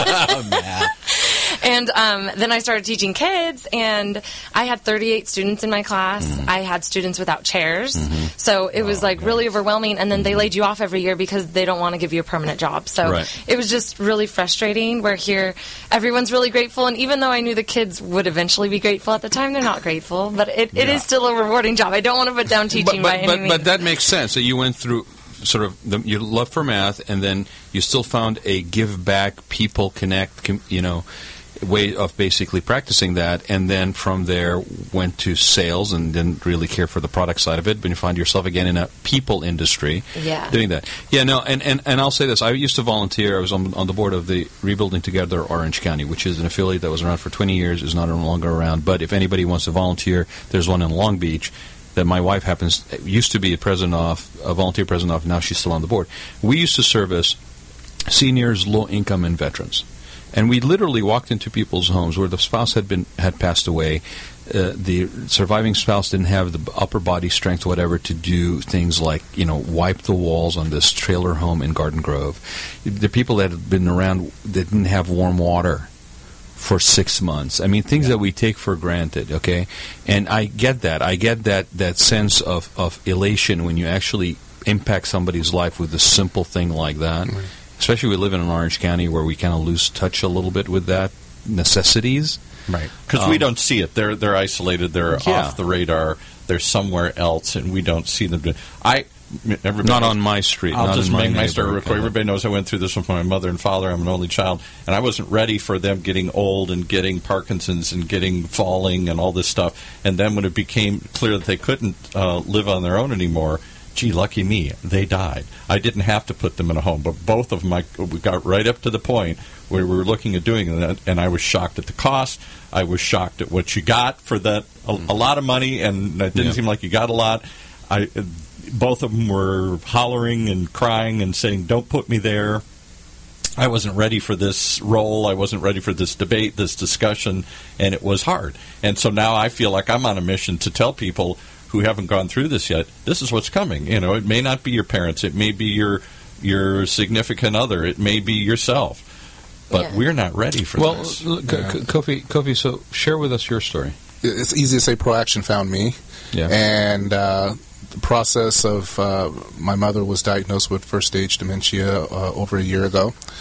Speaker 4: And um, then I started teaching kids, and I had thirty-eight students in my class.
Speaker 3: Mm-hmm.
Speaker 4: I had students without chairs. So it was like really overwhelming. And then they laid you off every year because they don't want to give you a permanent job. So
Speaker 3: Right.
Speaker 4: it was just really frustrating, where here everyone's really grateful. And even though I knew the kids would eventually be grateful at the time, they're not grateful. But it, it
Speaker 2: Yeah.
Speaker 4: is still a rewarding job. I don't want to put down teaching
Speaker 3: but,
Speaker 4: by
Speaker 3: but,
Speaker 4: any
Speaker 3: but,
Speaker 4: means.
Speaker 3: but that makes sense. So you went through sort of the, your love for math, and then you still found a give back, people connect, com, you know, way of basically practicing that, and then from there went to sales and didn't really care for the product side of it, but you find yourself again in a people industry
Speaker 4: Yeah.
Speaker 3: doing that. Yeah, no, and, and, and I'll say this. I used to volunteer. I was on, on the board of the Rebuilding Together Orange County, which is an affiliate that was around for twenty years, is not no longer around. But if anybody wants to volunteer, there's one in Long Beach that my wife happens used to be a president of, a volunteer president of. Now she's still on the board. We used to service seniors, low income, and veterans. And we literally walked into people's homes where the spouse had been had passed away. Uh, the surviving spouse didn't have the upper body strength, whatever, to do things like, you know, wipe the walls on this trailer home in Garden Grove. The people that had been around that didn't have warm water for six months. I mean, things that we take for granted, okay? And I get that. I get that, that sense of, of elation when you actually impact somebody's life with a simple thing like that.
Speaker 5: Right.
Speaker 3: Especially we live in an Orange County where we kind of lose touch a little bit with that necessities.
Speaker 2: Right. Because we
Speaker 3: Um,
Speaker 2: don't see it. They're they're isolated. They're
Speaker 3: Yeah.
Speaker 2: off the radar. They're somewhere else, and we don't see them. I everybody
Speaker 3: Not
Speaker 2: knows-
Speaker 3: on my street.
Speaker 2: I'll
Speaker 3: not
Speaker 2: just
Speaker 3: in my
Speaker 2: make my story real
Speaker 3: neighborhood,
Speaker 2: quick.
Speaker 3: kind of.
Speaker 2: Everybody knows I went through this with my mother and father. I'm an only child, and I wasn't ready for them getting old and getting Parkinson's and getting falling and all this stuff. And then when it became clear that they couldn't uh, live on their own anymore, gee, lucky me, they died. I didn't have to put them in a home, but both of them, I, we got right up to the point where we were looking at doing that, and I was shocked at the cost. I was shocked at what you got for that, a, a lot of money, and it didn't
Speaker 3: Yeah.
Speaker 2: seem like you got a lot. I, both of them were hollering and crying and saying, don't put me there. I wasn't ready for this role. I wasn't ready for this debate, this discussion, and it was hard. And so now I feel like I'm on a mission to tell people who haven't gone through this yet, this is what's coming. You know, it may not be your parents. It may be your your significant other. It may be yourself. But
Speaker 4: Yeah.
Speaker 2: we're not ready for
Speaker 3: Well,
Speaker 2: this.
Speaker 3: l- K- K- Kofi, Kofi, so share with us your story.
Speaker 5: It's easy to say ProAction found me.
Speaker 3: Yeah.
Speaker 5: And uh, the process of uh, my mother was diagnosed with first stage dementia uh, over a year ago.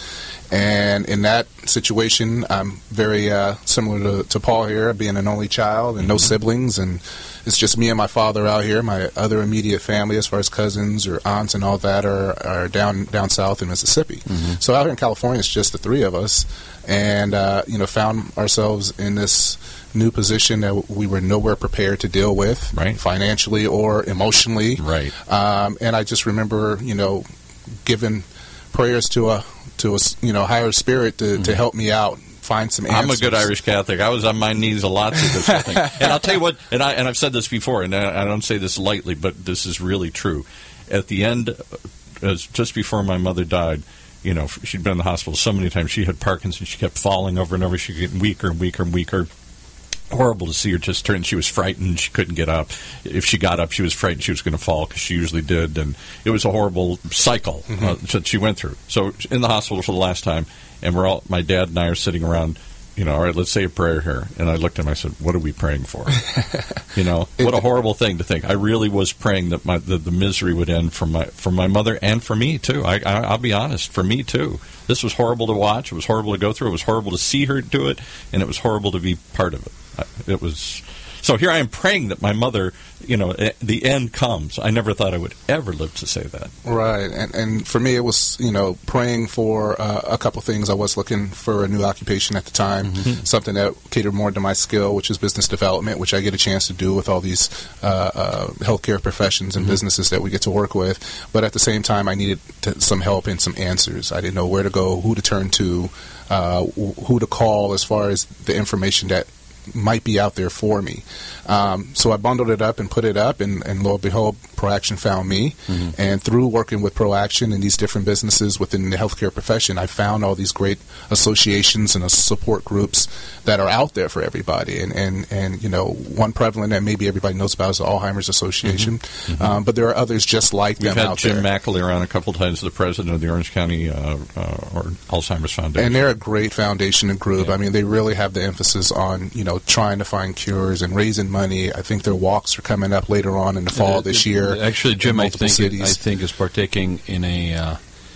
Speaker 5: And in that situation, I'm very uh, similar to, to Paul here, being an only child and no siblings, and it's just me and my father out here. My other immediate family, as far as cousins or aunts and all that, are, are down down south in Mississippi. Mm-hmm. So out here in California, it's just the three of us, and uh, you know, found ourselves in this new position that we were nowhere prepared to deal with,
Speaker 2: right,
Speaker 5: financially or emotionally.
Speaker 2: Right.
Speaker 5: Um, and I just remember, you know, giving prayers to a to a you know higher spirit to, mm-hmm. to help me out, find some answers.
Speaker 2: I'm a good Irish Catholic. I was on my knees a lot through this whole thing. And I'll tell you what, and, I, and I've said this before, and I, I don't say this lightly, but this is really true. At the end, as just before my mother died, you know, she'd been in the hospital so many times. She had Parkinson's. She kept falling over and over. She was getting weaker and weaker and weaker. Horrible to see her just turn. She was frightened. She couldn't get up. If she got up, she was frightened she was going to fall, because she usually did. And it was a horrible cycle mm-hmm. uh, that she went through. So in the hospital for the last time, and we're all, my dad and I are sitting around, you know, all right, let's say a prayer here. And I looked at him, I said, what are we praying for? You know, what a horrible thing to think. I really was praying that my the, the misery would end for my for my mother and for me, too. I, I, I'll be honest, for me, too. This was horrible to watch. It was horrible to go through. It was horrible to see her do it. And it was horrible to be part of it. It was so. Here I am praying that my mother, you know, the end comes. I never thought I would ever live to say that.
Speaker 5: Right, and and for me, it was, you know, praying for uh, a couple things. I was looking for a new occupation at the time, mm-hmm. something that catered more to my skill, which is business development, which I get a chance to do with all these uh, uh, healthcare professions and mm-hmm. businesses that we get to work with. But at the same time, I needed to, some help and some answers. I didn't know where to go, who to turn to, uh, who to call as far as the information that might be out there for me. Um, so I bundled it up and put it up, and, and lo and behold, ProAction found me. Mm-hmm. And through working with ProAction and these different businesses within the healthcare profession, I found all these great associations and uh, support groups that are out there for everybody. And, and, and, you know, one prevalent that maybe everybody knows about is the Alzheimer's Association. Mm-hmm. Mm-hmm. Um, but there are others just like
Speaker 2: We've
Speaker 5: them
Speaker 2: had
Speaker 5: out
Speaker 2: Jim
Speaker 5: there.
Speaker 2: McAleer on a couple times, the president of the Orange County uh, uh, or Alzheimer's Foundation.
Speaker 5: And they're a great foundation and group.
Speaker 2: Yeah.
Speaker 5: I mean, they really have the emphasis on, you know, trying to find cures and raising money. I think their walks are coming up later on in the fall uh, this year.
Speaker 3: Actually, Jim, I think,
Speaker 5: cities.
Speaker 3: I think is partaking in a, uh,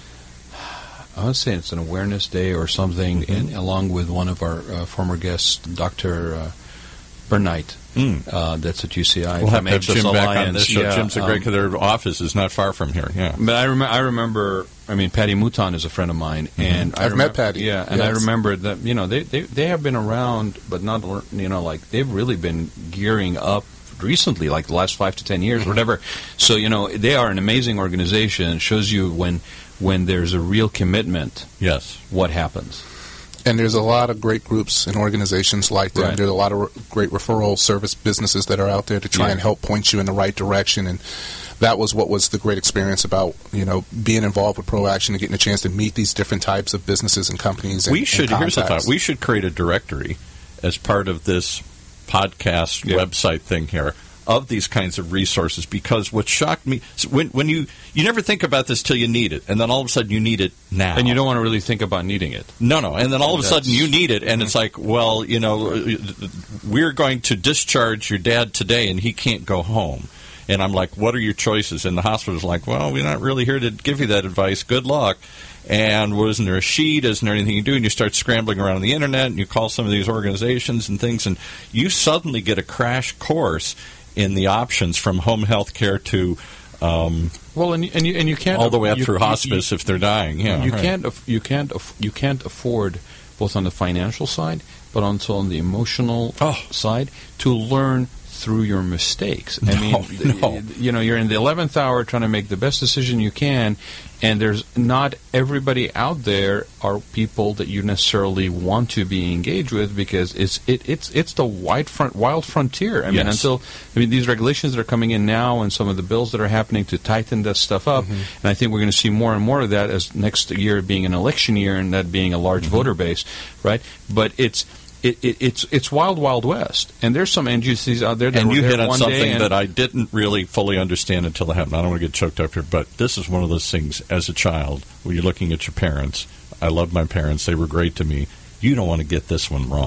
Speaker 3: I would say it's an awareness day or something, mm-hmm. in, along with one of our uh, former guests, Doctor Uh, Bernight. Mm. Uh, that's at U C I.
Speaker 2: We'll have to have Jim
Speaker 3: Alliance.
Speaker 2: back on this show.
Speaker 3: Yeah,
Speaker 2: Jim's a great, because
Speaker 3: um,
Speaker 2: their office is not far from here. Yeah,
Speaker 3: but I, rem- I remember. I mean, Patty Mouton is a friend of mine, mm-hmm. and
Speaker 5: I've
Speaker 3: I
Speaker 5: met Patty.
Speaker 3: Yeah, and
Speaker 5: yes.
Speaker 3: I remember that, you know, they, they they have been around, but not, you know, like they've really been gearing up recently, like the last five to ten years, or whatever. So, you know, they are an amazing organization. It shows you when when there's a real commitment.
Speaker 2: Yes,
Speaker 3: what happens.
Speaker 5: And there's a lot of great groups and organizations like them.
Speaker 3: Right.
Speaker 5: There's a lot of re- great referral service businesses that are out there to try
Speaker 3: yeah.
Speaker 5: and help point you in the right direction. And that was what was the great experience about, you know, being involved with ProAction and getting a chance to meet these different types of businesses and companies. And,
Speaker 2: we should.
Speaker 5: and
Speaker 2: here's the
Speaker 5: contacts.
Speaker 2: thought: we should create a directory as part of this podcast
Speaker 3: yeah.
Speaker 2: website thing here of these kinds of resources, because what shocked me when when you you never think about this till you need it, and then all of a sudden you need it now,
Speaker 3: and you don't want to really think about needing it.
Speaker 2: No, no, and then all of a
Speaker 3: That's,
Speaker 2: sudden you need it, and
Speaker 3: mm-hmm.
Speaker 2: it's like, well, you know, we're going to discharge your dad today, and he can't go home. And I'm like, what are your choices? And the hospital's like, well, we're not really here to give you that advice. Good luck. And wasn't there a sheet? Isn't there anything you do? And you start scrambling around on the internet, and you call some of these organizations and things, and you suddenly get a crash course in the options from home health care to um,
Speaker 3: well, and you, and you and you can't
Speaker 2: all the way up
Speaker 3: you,
Speaker 2: through
Speaker 3: you,
Speaker 2: hospice
Speaker 3: you,
Speaker 2: if they're dying. Yeah,
Speaker 3: you
Speaker 2: right.
Speaker 3: can't af- you can't af- you can't afford, both on the financial side, but also on the emotional
Speaker 2: oh.
Speaker 3: side, to learn through your mistakes. I
Speaker 2: no,
Speaker 3: mean,
Speaker 2: no.
Speaker 3: you know, you're in the eleventh hour trying to make the best decision you can, and there's not everybody out there are people that you necessarily want to be engaged with, because it's it, it's it's the wide front wild frontier. I
Speaker 2: yes.
Speaker 3: mean, until I mean these regulations that are coming in now, and some of the bills that are happening to tighten this stuff up, mm-hmm. and I think we're going to see more and more of that as next year being an election year and that being a large mm-hmm. voter base, right? But it's. It, it, it's it's wild, wild west, and there's some N G Cs out there that
Speaker 2: and
Speaker 3: were
Speaker 2: you
Speaker 3: there
Speaker 2: hit on
Speaker 3: one
Speaker 2: something
Speaker 3: day and
Speaker 2: that I didn't really fully understand until it happened. I don't want to get choked up here, but this is one of those things as a child where you're looking at your parents. I love my parents; they were great to me. You don't want to get this one wrong.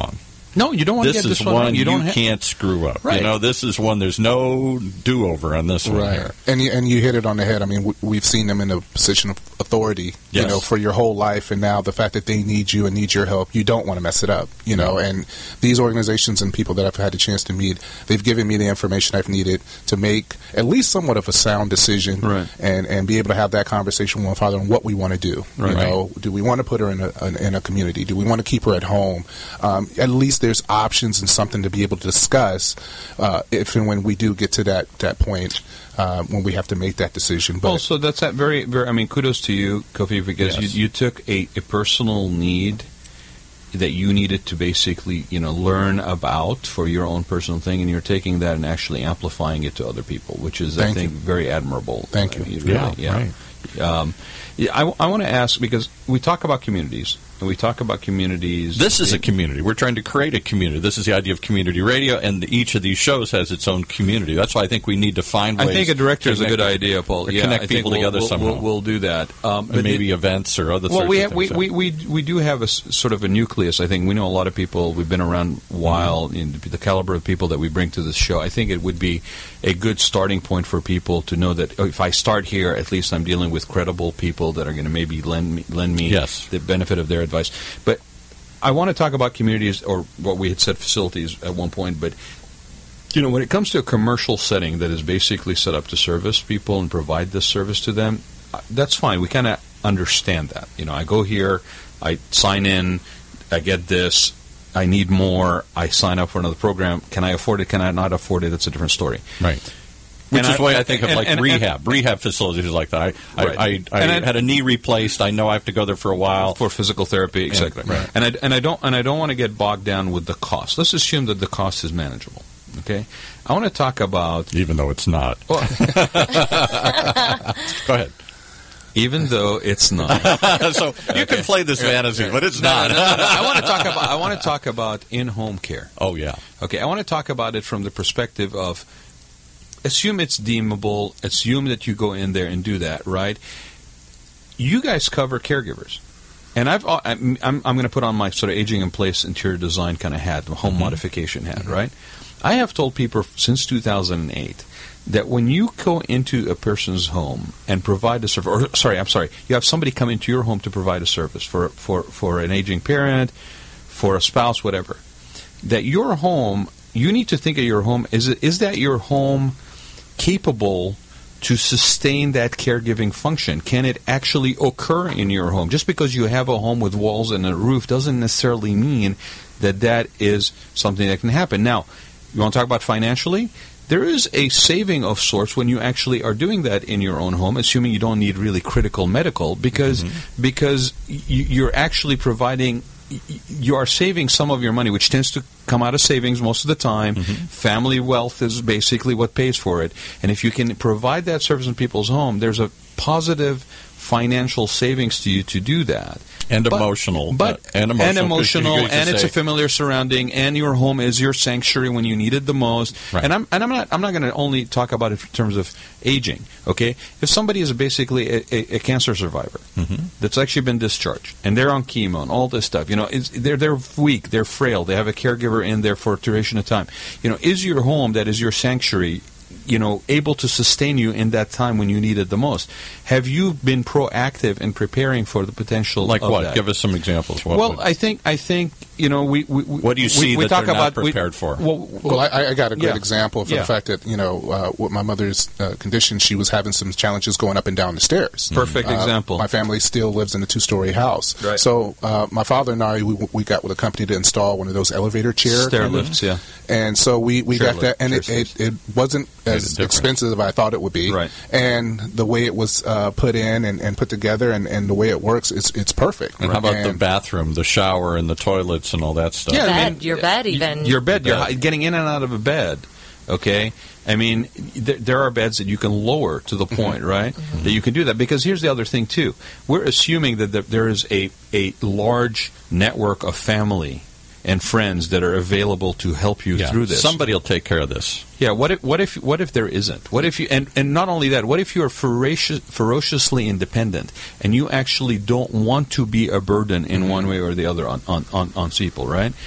Speaker 3: No, you don't want
Speaker 2: This
Speaker 3: to get
Speaker 2: is
Speaker 3: this
Speaker 2: one
Speaker 3: you,
Speaker 2: you,
Speaker 3: don't ha-
Speaker 2: can't screw up.
Speaker 3: Right.
Speaker 2: You know, this is one, there's no do-over on this one
Speaker 5: Right.
Speaker 2: here.
Speaker 5: And you, and you hit it on the head. I mean, w- we've seen them in a position of authority, you
Speaker 2: Yes.
Speaker 5: know, for your whole life, and now the fact that they need you and need your help, you don't want to mess it up, you know. And these organizations and people that I've had a chance to meet, they've given me the information I've needed to make at least somewhat of a sound decision,
Speaker 3: Right.
Speaker 5: and and be able to have that conversation with my father on what we want to do.
Speaker 3: Right.
Speaker 5: You know, do we want to put her in a in a community? Do we want to keep her at home? Um, at least there's options and something to be able to discuss uh, if and when we do get to that that point. Uh, when we have to make that decision. But
Speaker 3: Well, so that's that very, very. I mean, kudos to you, Kofi, because
Speaker 2: Yes.
Speaker 3: you, you took a, a personal need that you needed to basically, you know, learn about for your own personal thing, and you're taking that and actually amplifying it to other people, which is,
Speaker 5: Thank
Speaker 3: I think,
Speaker 5: you.
Speaker 3: very admirable.
Speaker 5: Thank you.
Speaker 3: Uh, really,
Speaker 2: Yeah,
Speaker 3: yeah.
Speaker 2: right.
Speaker 3: Um, yeah, I, I want to ask, because we talk about communities, and we talk about communities.
Speaker 2: This is a
Speaker 3: in-
Speaker 2: community. We're trying to create a community. This is the idea of community radio, and each of these shows has its own community. That's why I think we need to find
Speaker 3: I
Speaker 2: ways
Speaker 3: think a director
Speaker 2: to
Speaker 3: is a good
Speaker 2: connect-
Speaker 3: idea, Paul.
Speaker 2: or
Speaker 3: Yeah,
Speaker 2: connect
Speaker 3: I think
Speaker 2: people
Speaker 3: we'll,
Speaker 2: together
Speaker 3: we'll,
Speaker 2: somehow.
Speaker 3: We'll, we'll do that. Um,
Speaker 2: And
Speaker 3: but
Speaker 2: maybe
Speaker 3: the-
Speaker 2: events or other
Speaker 3: Well,
Speaker 2: sorts
Speaker 3: we
Speaker 2: of
Speaker 3: have, we,
Speaker 2: things.
Speaker 3: we, we we do have a s- sort of a nucleus. I think we know a lot of people. We've been around a while. In the caliber of people that we bring to this show, I think it would be a good starting point for people to know that, oh, if I start here, at least I'm dealing with credible people that are going to maybe lend me, lend me
Speaker 2: Yes.
Speaker 3: the benefit of their advice. But I want to talk about communities, or what we had said facilities at one point, but you know, when it comes to a commercial setting that is basically set up to service people and provide this service to them, uh, that's fine. We kind of understand that. You know, I go here, I sign in, I get this, I need more, I sign up for another program. Can I afford it? Can I not afford it? That's a different story.
Speaker 2: Right. Which
Speaker 3: And
Speaker 2: is
Speaker 3: I-
Speaker 2: why I think of
Speaker 3: and-
Speaker 2: like
Speaker 3: and- and-
Speaker 2: rehab, rehab facilities like that. I, I,
Speaker 3: Right.
Speaker 2: I, I
Speaker 3: And I-
Speaker 2: had a knee replaced. I know I have to go there for a while.
Speaker 3: For physical therapy, exactly.
Speaker 2: right.
Speaker 3: And I and I don't and I don't want to get bogged down with the cost. Let's assume that the cost is manageable. Okay, I want to talk about,
Speaker 2: Even though it's not.
Speaker 3: well,
Speaker 2: Go ahead.
Speaker 3: even though it's not.
Speaker 2: So you can play this fantasy, but it's
Speaker 3: No,
Speaker 2: not.
Speaker 3: no, no, no. I want to talk about I want to talk about in-home care.
Speaker 2: Oh, yeah.
Speaker 3: Okay, I want to talk about it from the perspective of, assume it's deemable, assume that you go in there and do that, right? You guys cover caregivers. And I've, I'm, I'm, I'm going to put on my sort of aging in place interior design kind of hat, the home
Speaker 2: Mm-hmm.
Speaker 3: modification hat, right? I have told people since two thousand eight that when you go into a person's home and provide a service, or sorry, I'm sorry, you have somebody come into your home to provide a service for, for, for an aging parent, for a spouse, whatever, that your home, you need to think of your home, is it, is that your home capable to sustain that caregiving function? Can it actually occur in your home? Just because you have a home with walls and a roof doesn't necessarily mean that that is something that can happen. Now, you want to talk about financially? There is a saving of sorts when you actually are doing that in your own home, assuming you don't need really critical medical, because
Speaker 2: Mm-hmm.
Speaker 3: because y- you're actually providing, y- you are saving some of your money, which tends to come out of savings most of the time.
Speaker 2: Mm-hmm.
Speaker 3: Family wealth is basically what pays for it. And if you can provide that service in people's home, there's a positive financial savings to you to do that.
Speaker 2: And
Speaker 3: But-
Speaker 2: emotional.
Speaker 3: But
Speaker 2: uh, and emotional. 'cause you
Speaker 3: emotional,
Speaker 2: used to
Speaker 3: and it's
Speaker 2: say-
Speaker 3: a familiar surrounding, and your home is your sanctuary when you need it the most.
Speaker 2: Right.
Speaker 3: And I'm and I'm not I'm not going to only talk about it in terms of aging. Okay, if somebody is basically a, a, a cancer survivor
Speaker 2: Mm-hmm.
Speaker 3: that's actually been discharged and they're on chemo and all this stuff, you know, it's, they're they're weak, they're frail, they have a caregiver in there for a duration of time. You know, is your home that is your sanctuary, you know, able to sustain you in that time when you need it the most? Have you been proactive in preparing for the potential?
Speaker 2: Like
Speaker 3: of
Speaker 2: what?
Speaker 3: that?
Speaker 2: Give us some examples. What
Speaker 3: well,
Speaker 2: would-
Speaker 3: I think I think you know we. we we-
Speaker 2: What do you see
Speaker 3: we, we
Speaker 2: that
Speaker 3: talk
Speaker 2: they're not
Speaker 3: about, we-
Speaker 2: prepared for?
Speaker 3: Well,
Speaker 5: Well, I, I got a great
Speaker 3: Yeah.
Speaker 5: example for
Speaker 3: Yeah.
Speaker 5: the fact that, you know, uh, with my mother's uh, condition, she was having some challenges going up and down the stairs.
Speaker 3: Perfect
Speaker 5: Uh,
Speaker 3: example.
Speaker 5: My family still lives in a two-story house.
Speaker 3: Right.
Speaker 5: So uh, my father and I, we, we got with a company to install one of those elevator chairs.
Speaker 3: stair lifts, yeah.
Speaker 5: And so we, we
Speaker 3: Chair
Speaker 5: got that,
Speaker 3: lift,
Speaker 5: and
Speaker 3: chair
Speaker 5: it, it, it wasn't
Speaker 2: Made a
Speaker 5: as
Speaker 2: difference.
Speaker 5: expensive as I thought it would be.
Speaker 3: Right.
Speaker 5: And the way it was uh, put in and, and put together and, and the way it works, it's it's perfect.
Speaker 2: and how about the
Speaker 5: And-
Speaker 2: bathroom, the shower, and the toilets, and all that stuff?
Speaker 3: Yeah, I
Speaker 4: Bed,
Speaker 3: mean,
Speaker 4: your bed
Speaker 3: y-
Speaker 4: even.
Speaker 3: Your bed, you're
Speaker 2: Bed.
Speaker 3: hi- getting in and out of a bed. Okay, I mean, there, there are beds that you can lower to the point, right? That you can do that, because here's the other thing too. We're assuming that the, there is a a large network of family and friends that are available to help you
Speaker 2: Yeah.
Speaker 3: through this.
Speaker 2: Somebody will take care of this.
Speaker 3: Yeah. What if what if what if there isn't? What if you and, and not only that? What if you are ferocious, ferociously independent and you actually don't want to be a burden in one way or the other on on, on, on people, right?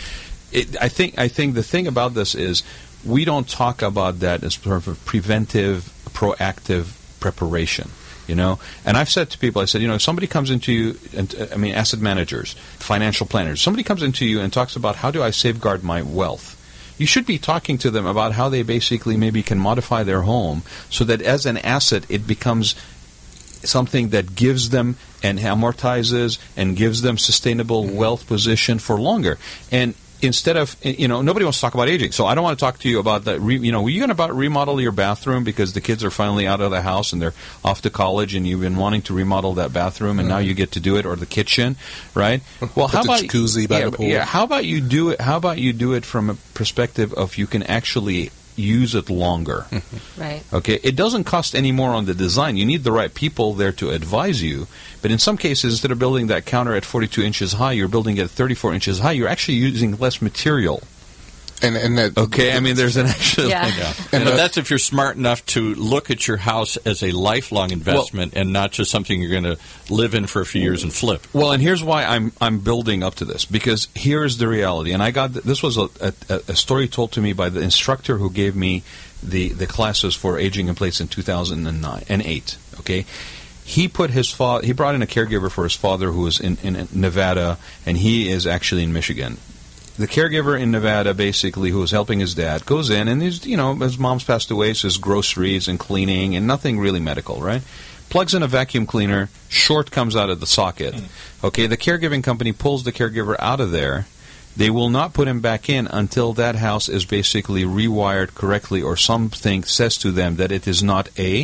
Speaker 3: it, I think I think the thing about this is we don't talk about that as sort of a preventive, proactive preparation. You know, and I've said to people, I said, you know, if somebody comes into you, and uh, I mean, asset managers, financial planners, somebody comes into you and talks about how do I safeguard my wealth, you should be talking to them about how they basically maybe can modify their home so that as an asset it becomes something that gives them and amortizes and gives them sustainable wealth position for longer. And instead of, you know, nobody wants to talk about aging. So I don't want to talk to you about that. Re, you know, were you going to remodel your bathroom because the kids are finally out of the house and they're off to college and you've been wanting to remodel that bathroom and mm-hmm. now you get to do it, or the kitchen, right? Well, how
Speaker 5: the
Speaker 3: about
Speaker 5: jacuzzi by
Speaker 3: yeah,
Speaker 5: the pool?
Speaker 3: Yeah, how about you do it? How about you do it from a perspective of you can actually use it longer.
Speaker 4: Right.
Speaker 3: Okay. It doesn't cost any more on the design. You need the right people there to advise you. But in some cases, instead of building that counter at forty-two inches high, you're building it at thirty-four inches high. You're actually using less material.
Speaker 5: And, and that,
Speaker 3: okay, I mean, there's an actual...
Speaker 4: Yeah.
Speaker 2: yeah. And but that's if you're smart enough to look at your house as a lifelong investment well, and not just something you're going to live in for a few years and flip.
Speaker 3: Well, and here's why I'm I'm building up to this, because here's the reality. And I got... This was a, a, a story told to me by the instructor who gave me the, the classes for aging in place in two thousand nine and eight, okay? He put his father... He brought in a caregiver for his father who was in, in Nevada, and he is actually in Michigan. The caregiver in Nevada, basically, who was helping his dad, goes in and he's, you know, his mom's passed away, so his groceries and cleaning and nothing really medical, right? Plugs in a vacuum cleaner, short comes out of the socket. Mm. Okay, the caregiving company pulls the caregiver out of there. They will not put him back in until that house is basically rewired correctly or something says to them that it is not a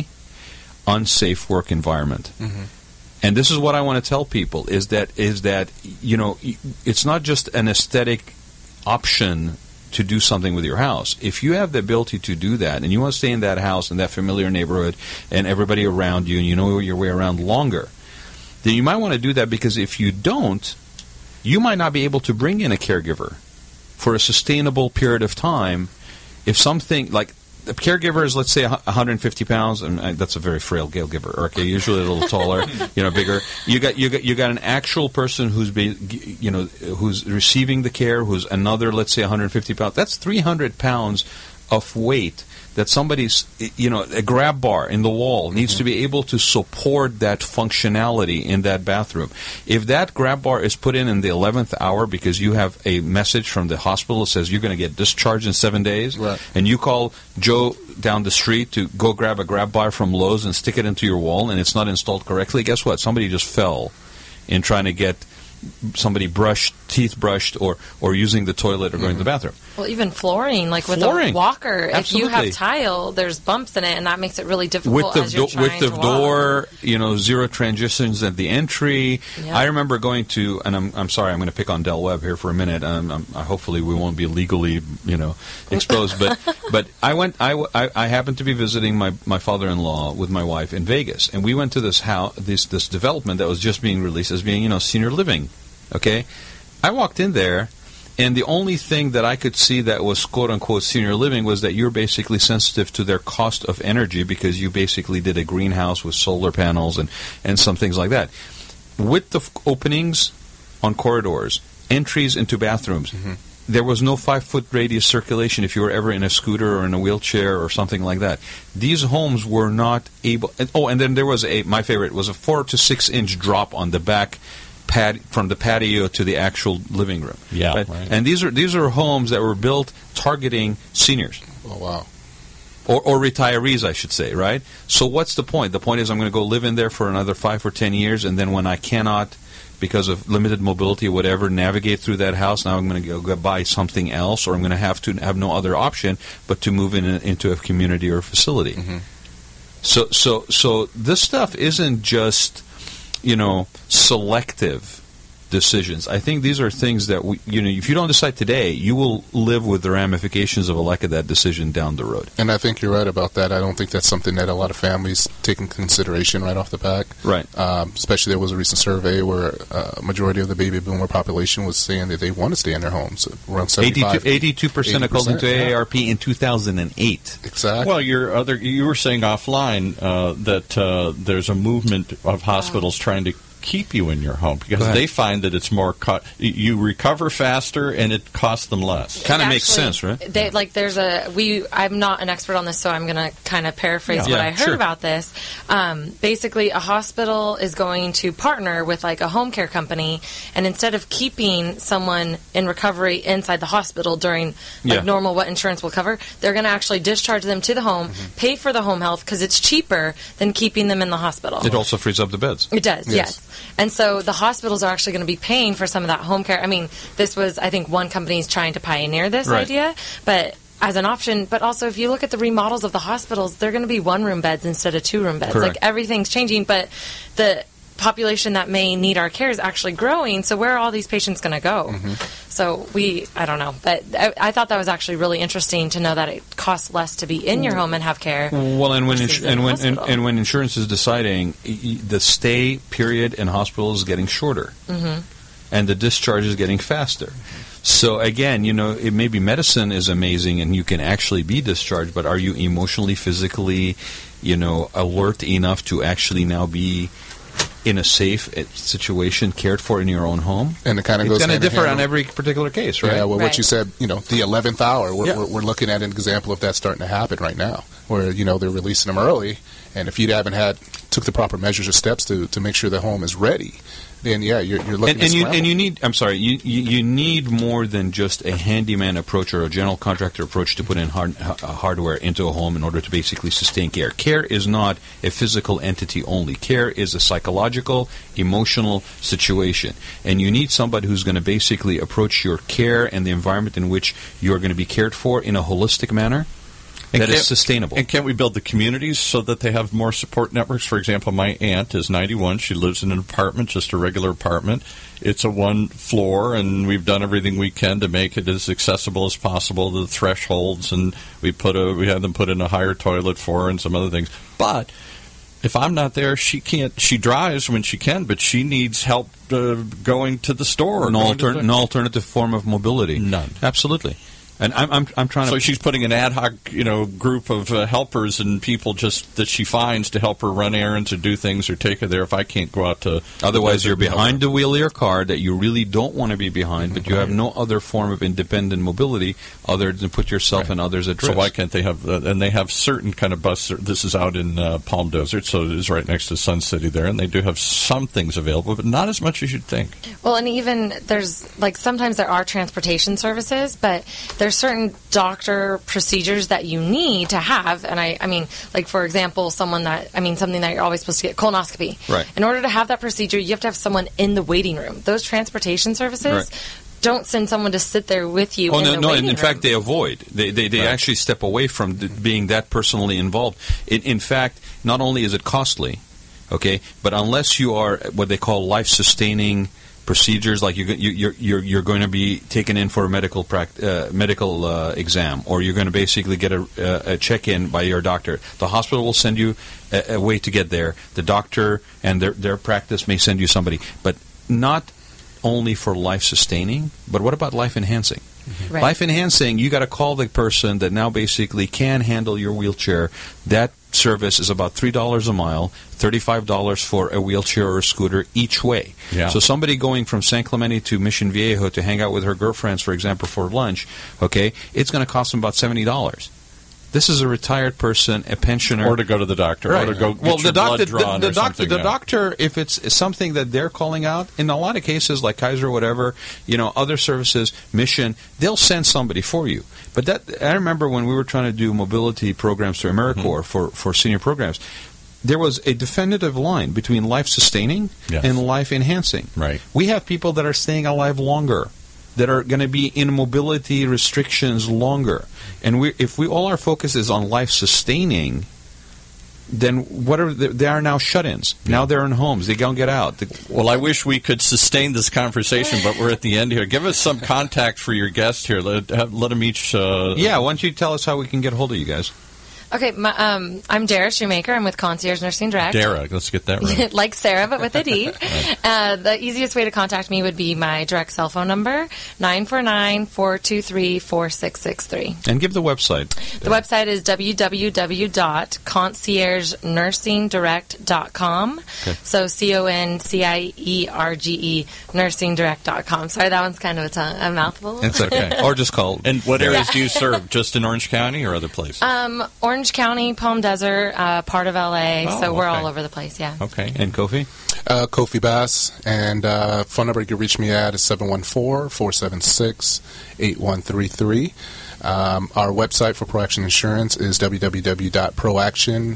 Speaker 3: unsafe work environment. Mm-hmm. And this is what I want to tell people, is that is that, you know, it's not just an aesthetic option to do something with your house. If you have the ability to do that and you want to stay in that house, in that familiar neighborhood, and everybody around you, and you know your way around longer, then you might want to do that, because if you don't, you might not be able to bring in a caregiver for a sustainable period of time. If something like the caregiver is, let's say, one hundred fifty pounds, and that's a very frail caregiver. Okay, usually a little taller, you know, bigger. You got you got you got an actual person who's be, you know, who's receiving the care, who's another, let's say, one hundred fifty pounds. That's three hundred pounds of weight that somebody's, you know, a grab bar in the wall needs mm-hmm. to be able to support that functionality in that bathroom. If that grab bar is put in in the eleventh hour because you have a message from the hospital that says you're going to get discharged in seven days, right. and you call Joe down the street to go grab a grab bar from Lowe's and stick it into your wall and it's not installed correctly, guess what? Somebody just fell in trying to get somebody brushed, teeth brushed, or, or using the toilet or going mm-hmm. to the bathroom.
Speaker 4: Well, even flooring, like with
Speaker 3: flooring.
Speaker 4: a walker,
Speaker 3: Absolutely.
Speaker 4: if you have tile, there's bumps in it, and that makes it really difficult
Speaker 3: with the
Speaker 4: as you're
Speaker 3: do-
Speaker 4: trying
Speaker 3: with the
Speaker 4: to
Speaker 3: door,
Speaker 4: walk.
Speaker 3: You know, zero transitions at the entry.
Speaker 4: Yep.
Speaker 3: I remember going to, and I'm I'm sorry, I'm going to pick on Del Webb here for a minute. Um, I'm, I, hopefully, we won't be legally, you know, exposed. but but I went, I, I, I happened to be visiting my, my father-in-law with my wife in Vegas, and we went to this house, this this development that was just being released as being, you know, senior living. Okay, I walked in there, and the only thing that I could see that was quote-unquote senior living was that you're basically sensitive to their cost of energy because you basically did a greenhouse with solar panels and, and some things like that. With the f- openings on corridors, entries into bathrooms, mm-hmm. there was no five-foot radius circulation if you were ever in a scooter or in a wheelchair or something like that. These homes were not able... And, oh, and then there was a... My favorite was a four to six inch drop on the back Pat, from the patio to the actual living room.
Speaker 2: Yeah,
Speaker 3: right?
Speaker 2: Right.
Speaker 3: And these are these are homes that were built targeting seniors.
Speaker 5: Oh, wow.
Speaker 3: Or, or retirees, I should say, right? So what's the point? The point is I'm going to go live in there for another five or ten years, and then when I cannot, because of limited mobility or whatever, navigate through that house, now I'm going to go, go buy something else, or I'm going to have to have no other option but to move in a, into a community or a facility. Mm-hmm. So, so, so this stuff isn't just, you know, selective decisions. I think these are things that, we, you know, if you don't decide today, you will live with the ramifications of a lack of that decision down the road.
Speaker 5: And I think you're right about that. I don't think that's something that a lot of families take into consideration right off the bat.
Speaker 3: Right.
Speaker 5: Um, especially there was a recent survey where uh, a majority of the baby boomer population was saying that they want to stay in their homes. Around seventy-five,
Speaker 3: eighty-two percent according to A A R P in two thousand eight.
Speaker 5: Exactly.
Speaker 2: Well, your other, you were saying offline uh, that uh, there's a movement of hospitals trying to keep you in your home because they find that it's more co- you recover faster and it costs them less.
Speaker 3: Kind of
Speaker 4: Actually,
Speaker 3: makes sense, right?
Speaker 4: They, like there's a we. I'm not an expert on this, so I'm going to kind of paraphrase
Speaker 3: Yeah.
Speaker 4: what
Speaker 3: Yeah,
Speaker 4: I heard
Speaker 3: sure.
Speaker 4: about this. Um, basically, a hospital is going to partner with like a home care company, and instead of keeping someone in recovery inside the hospital during like
Speaker 3: Yeah.
Speaker 4: normal what insurance will cover, they're going to actually discharge them to the home,
Speaker 3: Mm-hmm.
Speaker 4: pay for the home health because it's cheaper than keeping them in the hospital.
Speaker 3: It also frees up the beds.
Speaker 4: It does, yes.
Speaker 5: Yes.
Speaker 4: And so the hospitals are actually going to be paying for some of that home care. I mean, this was, I think, one company is trying to pioneer this
Speaker 3: Right.
Speaker 4: idea, but as an option. But also, if you look at the remodels of the hospitals, they're going to be one-room beds instead of two-room beds.
Speaker 3: Correct.
Speaker 4: Like, everything's changing, but the population that may need our care is actually growing, so where are all these patients going to go?
Speaker 3: Mm-hmm.
Speaker 4: So we, I don't know, but I, I thought that was actually really interesting to know that it costs less to be in your home and have care.
Speaker 3: Well, and when
Speaker 4: versus
Speaker 3: ins-
Speaker 4: in
Speaker 3: and
Speaker 4: a
Speaker 3: when and,
Speaker 4: hospital.
Speaker 3: and when insurance is deciding, y- y- the stay period in hospital is getting shorter,
Speaker 4: Mm-hmm.
Speaker 3: and the discharge is getting faster. So again, you know, it maybe medicine is amazing and you can actually be discharged, but are you emotionally, physically, you know, alert enough to actually now be in a safe uh, situation, cared for in your own home?
Speaker 5: And it kind of
Speaker 3: It's
Speaker 5: goes
Speaker 3: going to
Speaker 5: hand in
Speaker 3: differ
Speaker 5: hand
Speaker 3: on
Speaker 5: with-
Speaker 3: every particular case, right?
Speaker 5: Yeah, well,
Speaker 4: Right.
Speaker 5: what you said, you know, the eleventh hour, we're,
Speaker 3: Yeah.
Speaker 5: we're, we're looking at an example of that starting to happen right now, where, you know, they're releasing them early, and if you haven't had, took the proper measures or steps to, to make sure the home is ready, then, yeah, you're, you're looking
Speaker 3: and, and
Speaker 5: to
Speaker 3: you
Speaker 5: scramble.
Speaker 3: and you need I'm sorry you, you you need more than just a handyman approach or a general contractor approach to put in hard, uh, hardware into a home in order to basically sustain care. Care is not a physical entity only. Care is a psychological, emotional situation, and you need somebody who's going to basically approach your care and the environment in which you're going to be cared for in a holistic manner
Speaker 2: And
Speaker 3: that is
Speaker 2: can't-
Speaker 3: sustainable.
Speaker 2: And can't we build the communities so that they have more support networks? For example, my aunt is ninety-one. She lives in an apartment, just a regular apartment. It's a one floor, and we've done everything we can to make it as accessible as possible to the thresholds, and we put a we had them put in a higher toilet for her and some other things. But if I'm not there, she can't. She drives when she can, but she needs help uh, going to the store. or
Speaker 3: no,
Speaker 2: going to
Speaker 3: alter-
Speaker 2: the-
Speaker 3: no alternative form of mobility.
Speaker 2: None.
Speaker 3: Absolutely. And I'm I'm, I'm trying to.
Speaker 2: So she's putting an ad hoc, you know, group of uh, helpers and people just that she finds to help her run errands or do things or take her there. If I can't go out to,
Speaker 3: Otherwise, you're
Speaker 2: to help
Speaker 3: behind
Speaker 2: her.
Speaker 3: the wheel of your car that you really don't want to be behind, but you have no other form of independent mobility other than put yourself
Speaker 2: Right.
Speaker 3: and others at risk.
Speaker 2: So why can't they have? Uh, and they have certain kind of bus. This is out in uh, Palm Desert, so it is right next to Sun City there, and they do have some things available, but not as much as you'd think.
Speaker 4: Well, and even there's like sometimes there are transportation services, but there's certain doctor procedures that you need to have. And I, I mean, like for example, someone that I mean, something that you're always supposed to get colonoscopy.
Speaker 3: Right.
Speaker 4: In order to have that procedure, you have to have someone in the waiting room. Those transportation services
Speaker 3: Right.
Speaker 4: don't send someone to sit there with you.
Speaker 3: Oh
Speaker 4: in
Speaker 3: no!
Speaker 4: the
Speaker 3: No,
Speaker 4: waiting
Speaker 3: in, in
Speaker 4: room.
Speaker 3: fact, they avoid. They they, they
Speaker 2: Right.
Speaker 3: actually step away from th- being that personally involved. In, in fact, not only is it costly, okay, but unless you are what they call life-sustaining procedures, like you, you, you're you're you're going to be taken in for a medical pract- uh, medical uh, exam, or you're going to basically get a, a, a check-in by your doctor. The hospital will send you a, a way to get there. The doctor and their their practice may send you somebody, but not only for life-sustaining. But what about life-enhancing?
Speaker 4: Right.
Speaker 3: Life enhancing, you got to call the person that now basically can handle your wheelchair. That service is about three dollars a mile, thirty-five dollars for a wheelchair or a scooter each way.
Speaker 2: Yeah.
Speaker 3: So somebody going from San Clemente to Mission Viejo to hang out with her girlfriends, for example, for lunch, okay, it's going to cost them about seventy dollars. This is a retired person, a pensioner.
Speaker 2: Or to go to the doctor,
Speaker 3: Right.
Speaker 2: or to go get
Speaker 3: well,
Speaker 2: your
Speaker 3: the doctor,
Speaker 2: blood drawn
Speaker 3: the, the
Speaker 2: or
Speaker 3: doctor,
Speaker 2: something.
Speaker 3: the
Speaker 2: yeah.
Speaker 3: doctor, if it's something that they're calling out, in a lot of cases, like Kaiser or whatever, you know, other services, Mission, they'll send somebody for you. But that, I remember when we were trying to do mobility programs through AmeriCorps
Speaker 2: Mm-hmm.
Speaker 3: for, for senior programs, there was a definitive line between life-sustaining
Speaker 2: Yes.
Speaker 3: and life-enhancing.
Speaker 2: Right.
Speaker 3: We have people that are staying alive longer, that are going to be in mobility restrictions longer. And we, if we all our focus is on life-sustaining, then what are they, they are now shut-ins. Now they're in homes. They don't get out. The-
Speaker 2: Well, I wish we could sustain this conversation, but we're at the end here. Give us some contact for your guest here. Let, have, let them each. Uh,
Speaker 3: yeah, why don't you tell us how we can get hold of you guys?
Speaker 4: Okay, my, um, I'm Dara Shoemaker. I'm with Concierge Nursing Direct.
Speaker 2: Dara, let's get that right.
Speaker 4: Like Sarah, but with a D. uh, the easiest way to contact me would be my direct cell phone number, nine four nine, four two three, four six six three.
Speaker 3: And give the website.
Speaker 4: The website is w w w dot concierge nursing direct dot com.
Speaker 3: Okay.
Speaker 4: So C O N C I E R G E nursing direct dot com. Sorry, that one's kind of a, tongue, a mouthful.
Speaker 3: It's okay. Or just call.
Speaker 2: And what areas do you serve? Just in Orange County or other places?
Speaker 4: Um, Orange County, Palm Desert, uh, part of L A,
Speaker 2: Oh,
Speaker 4: so we're
Speaker 2: okay.
Speaker 4: all over the place, yeah.
Speaker 2: Okay.
Speaker 3: And Kofi?
Speaker 5: Uh, Kofi Bass, and uh, phone number you can reach me at is seven one four, four seven six, eight one three three. Um, our website for ProAction Insurance is w w w dot proaction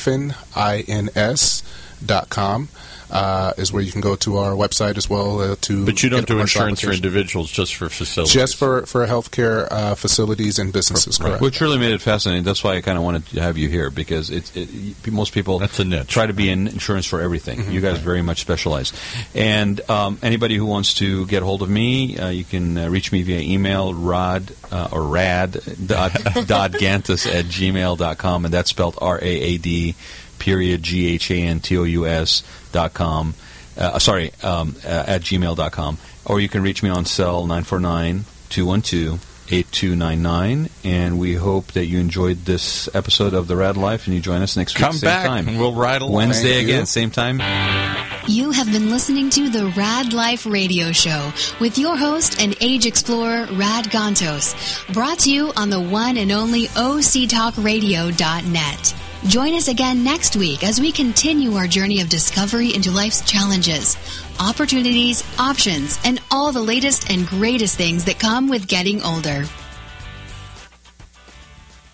Speaker 5: ins dot com. Uh, is where you can go to our website as well uh, to.
Speaker 2: But you don't
Speaker 5: get a
Speaker 2: do
Speaker 5: commercial
Speaker 2: insurance for
Speaker 5: application.
Speaker 2: individuals, just for facilities.
Speaker 5: Just for for healthcare uh, facilities and businesses,
Speaker 2: Right.
Speaker 5: correct?
Speaker 3: Which really made it fascinating. That's why I kind of wanted to have you here, because it's it, most people
Speaker 2: That's a niche.
Speaker 3: try to be in insurance for everything. You guys very much specialize. And um, anybody who wants to get a hold of me, uh, you can uh, reach me via email, rod uh, or rad dot, dot gantus at gmail dot com, and that's spelled R A A D period G H A N T O U S dot com. Uh, sorry, um, uh, at gmail dot com. Or you can reach me on cell nine four nine, two one two, eight two nine nine. And we hope that you enjoyed this episode of The Rad Life, and you join us next week,
Speaker 2: Come
Speaker 3: same
Speaker 2: back,
Speaker 3: time.
Speaker 2: and we'll ride along.
Speaker 3: Wednesday
Speaker 5: Thank
Speaker 3: again,
Speaker 5: you.
Speaker 3: same time.
Speaker 1: You have been listening to the Rad Life Radio Show with your host and age explorer, Rad Gantos, brought to you on the one and only O C talk radio dot net. Join us again next week as we continue our journey of discovery into life's challenges, opportunities, options, and all the latest and greatest things that come with getting older.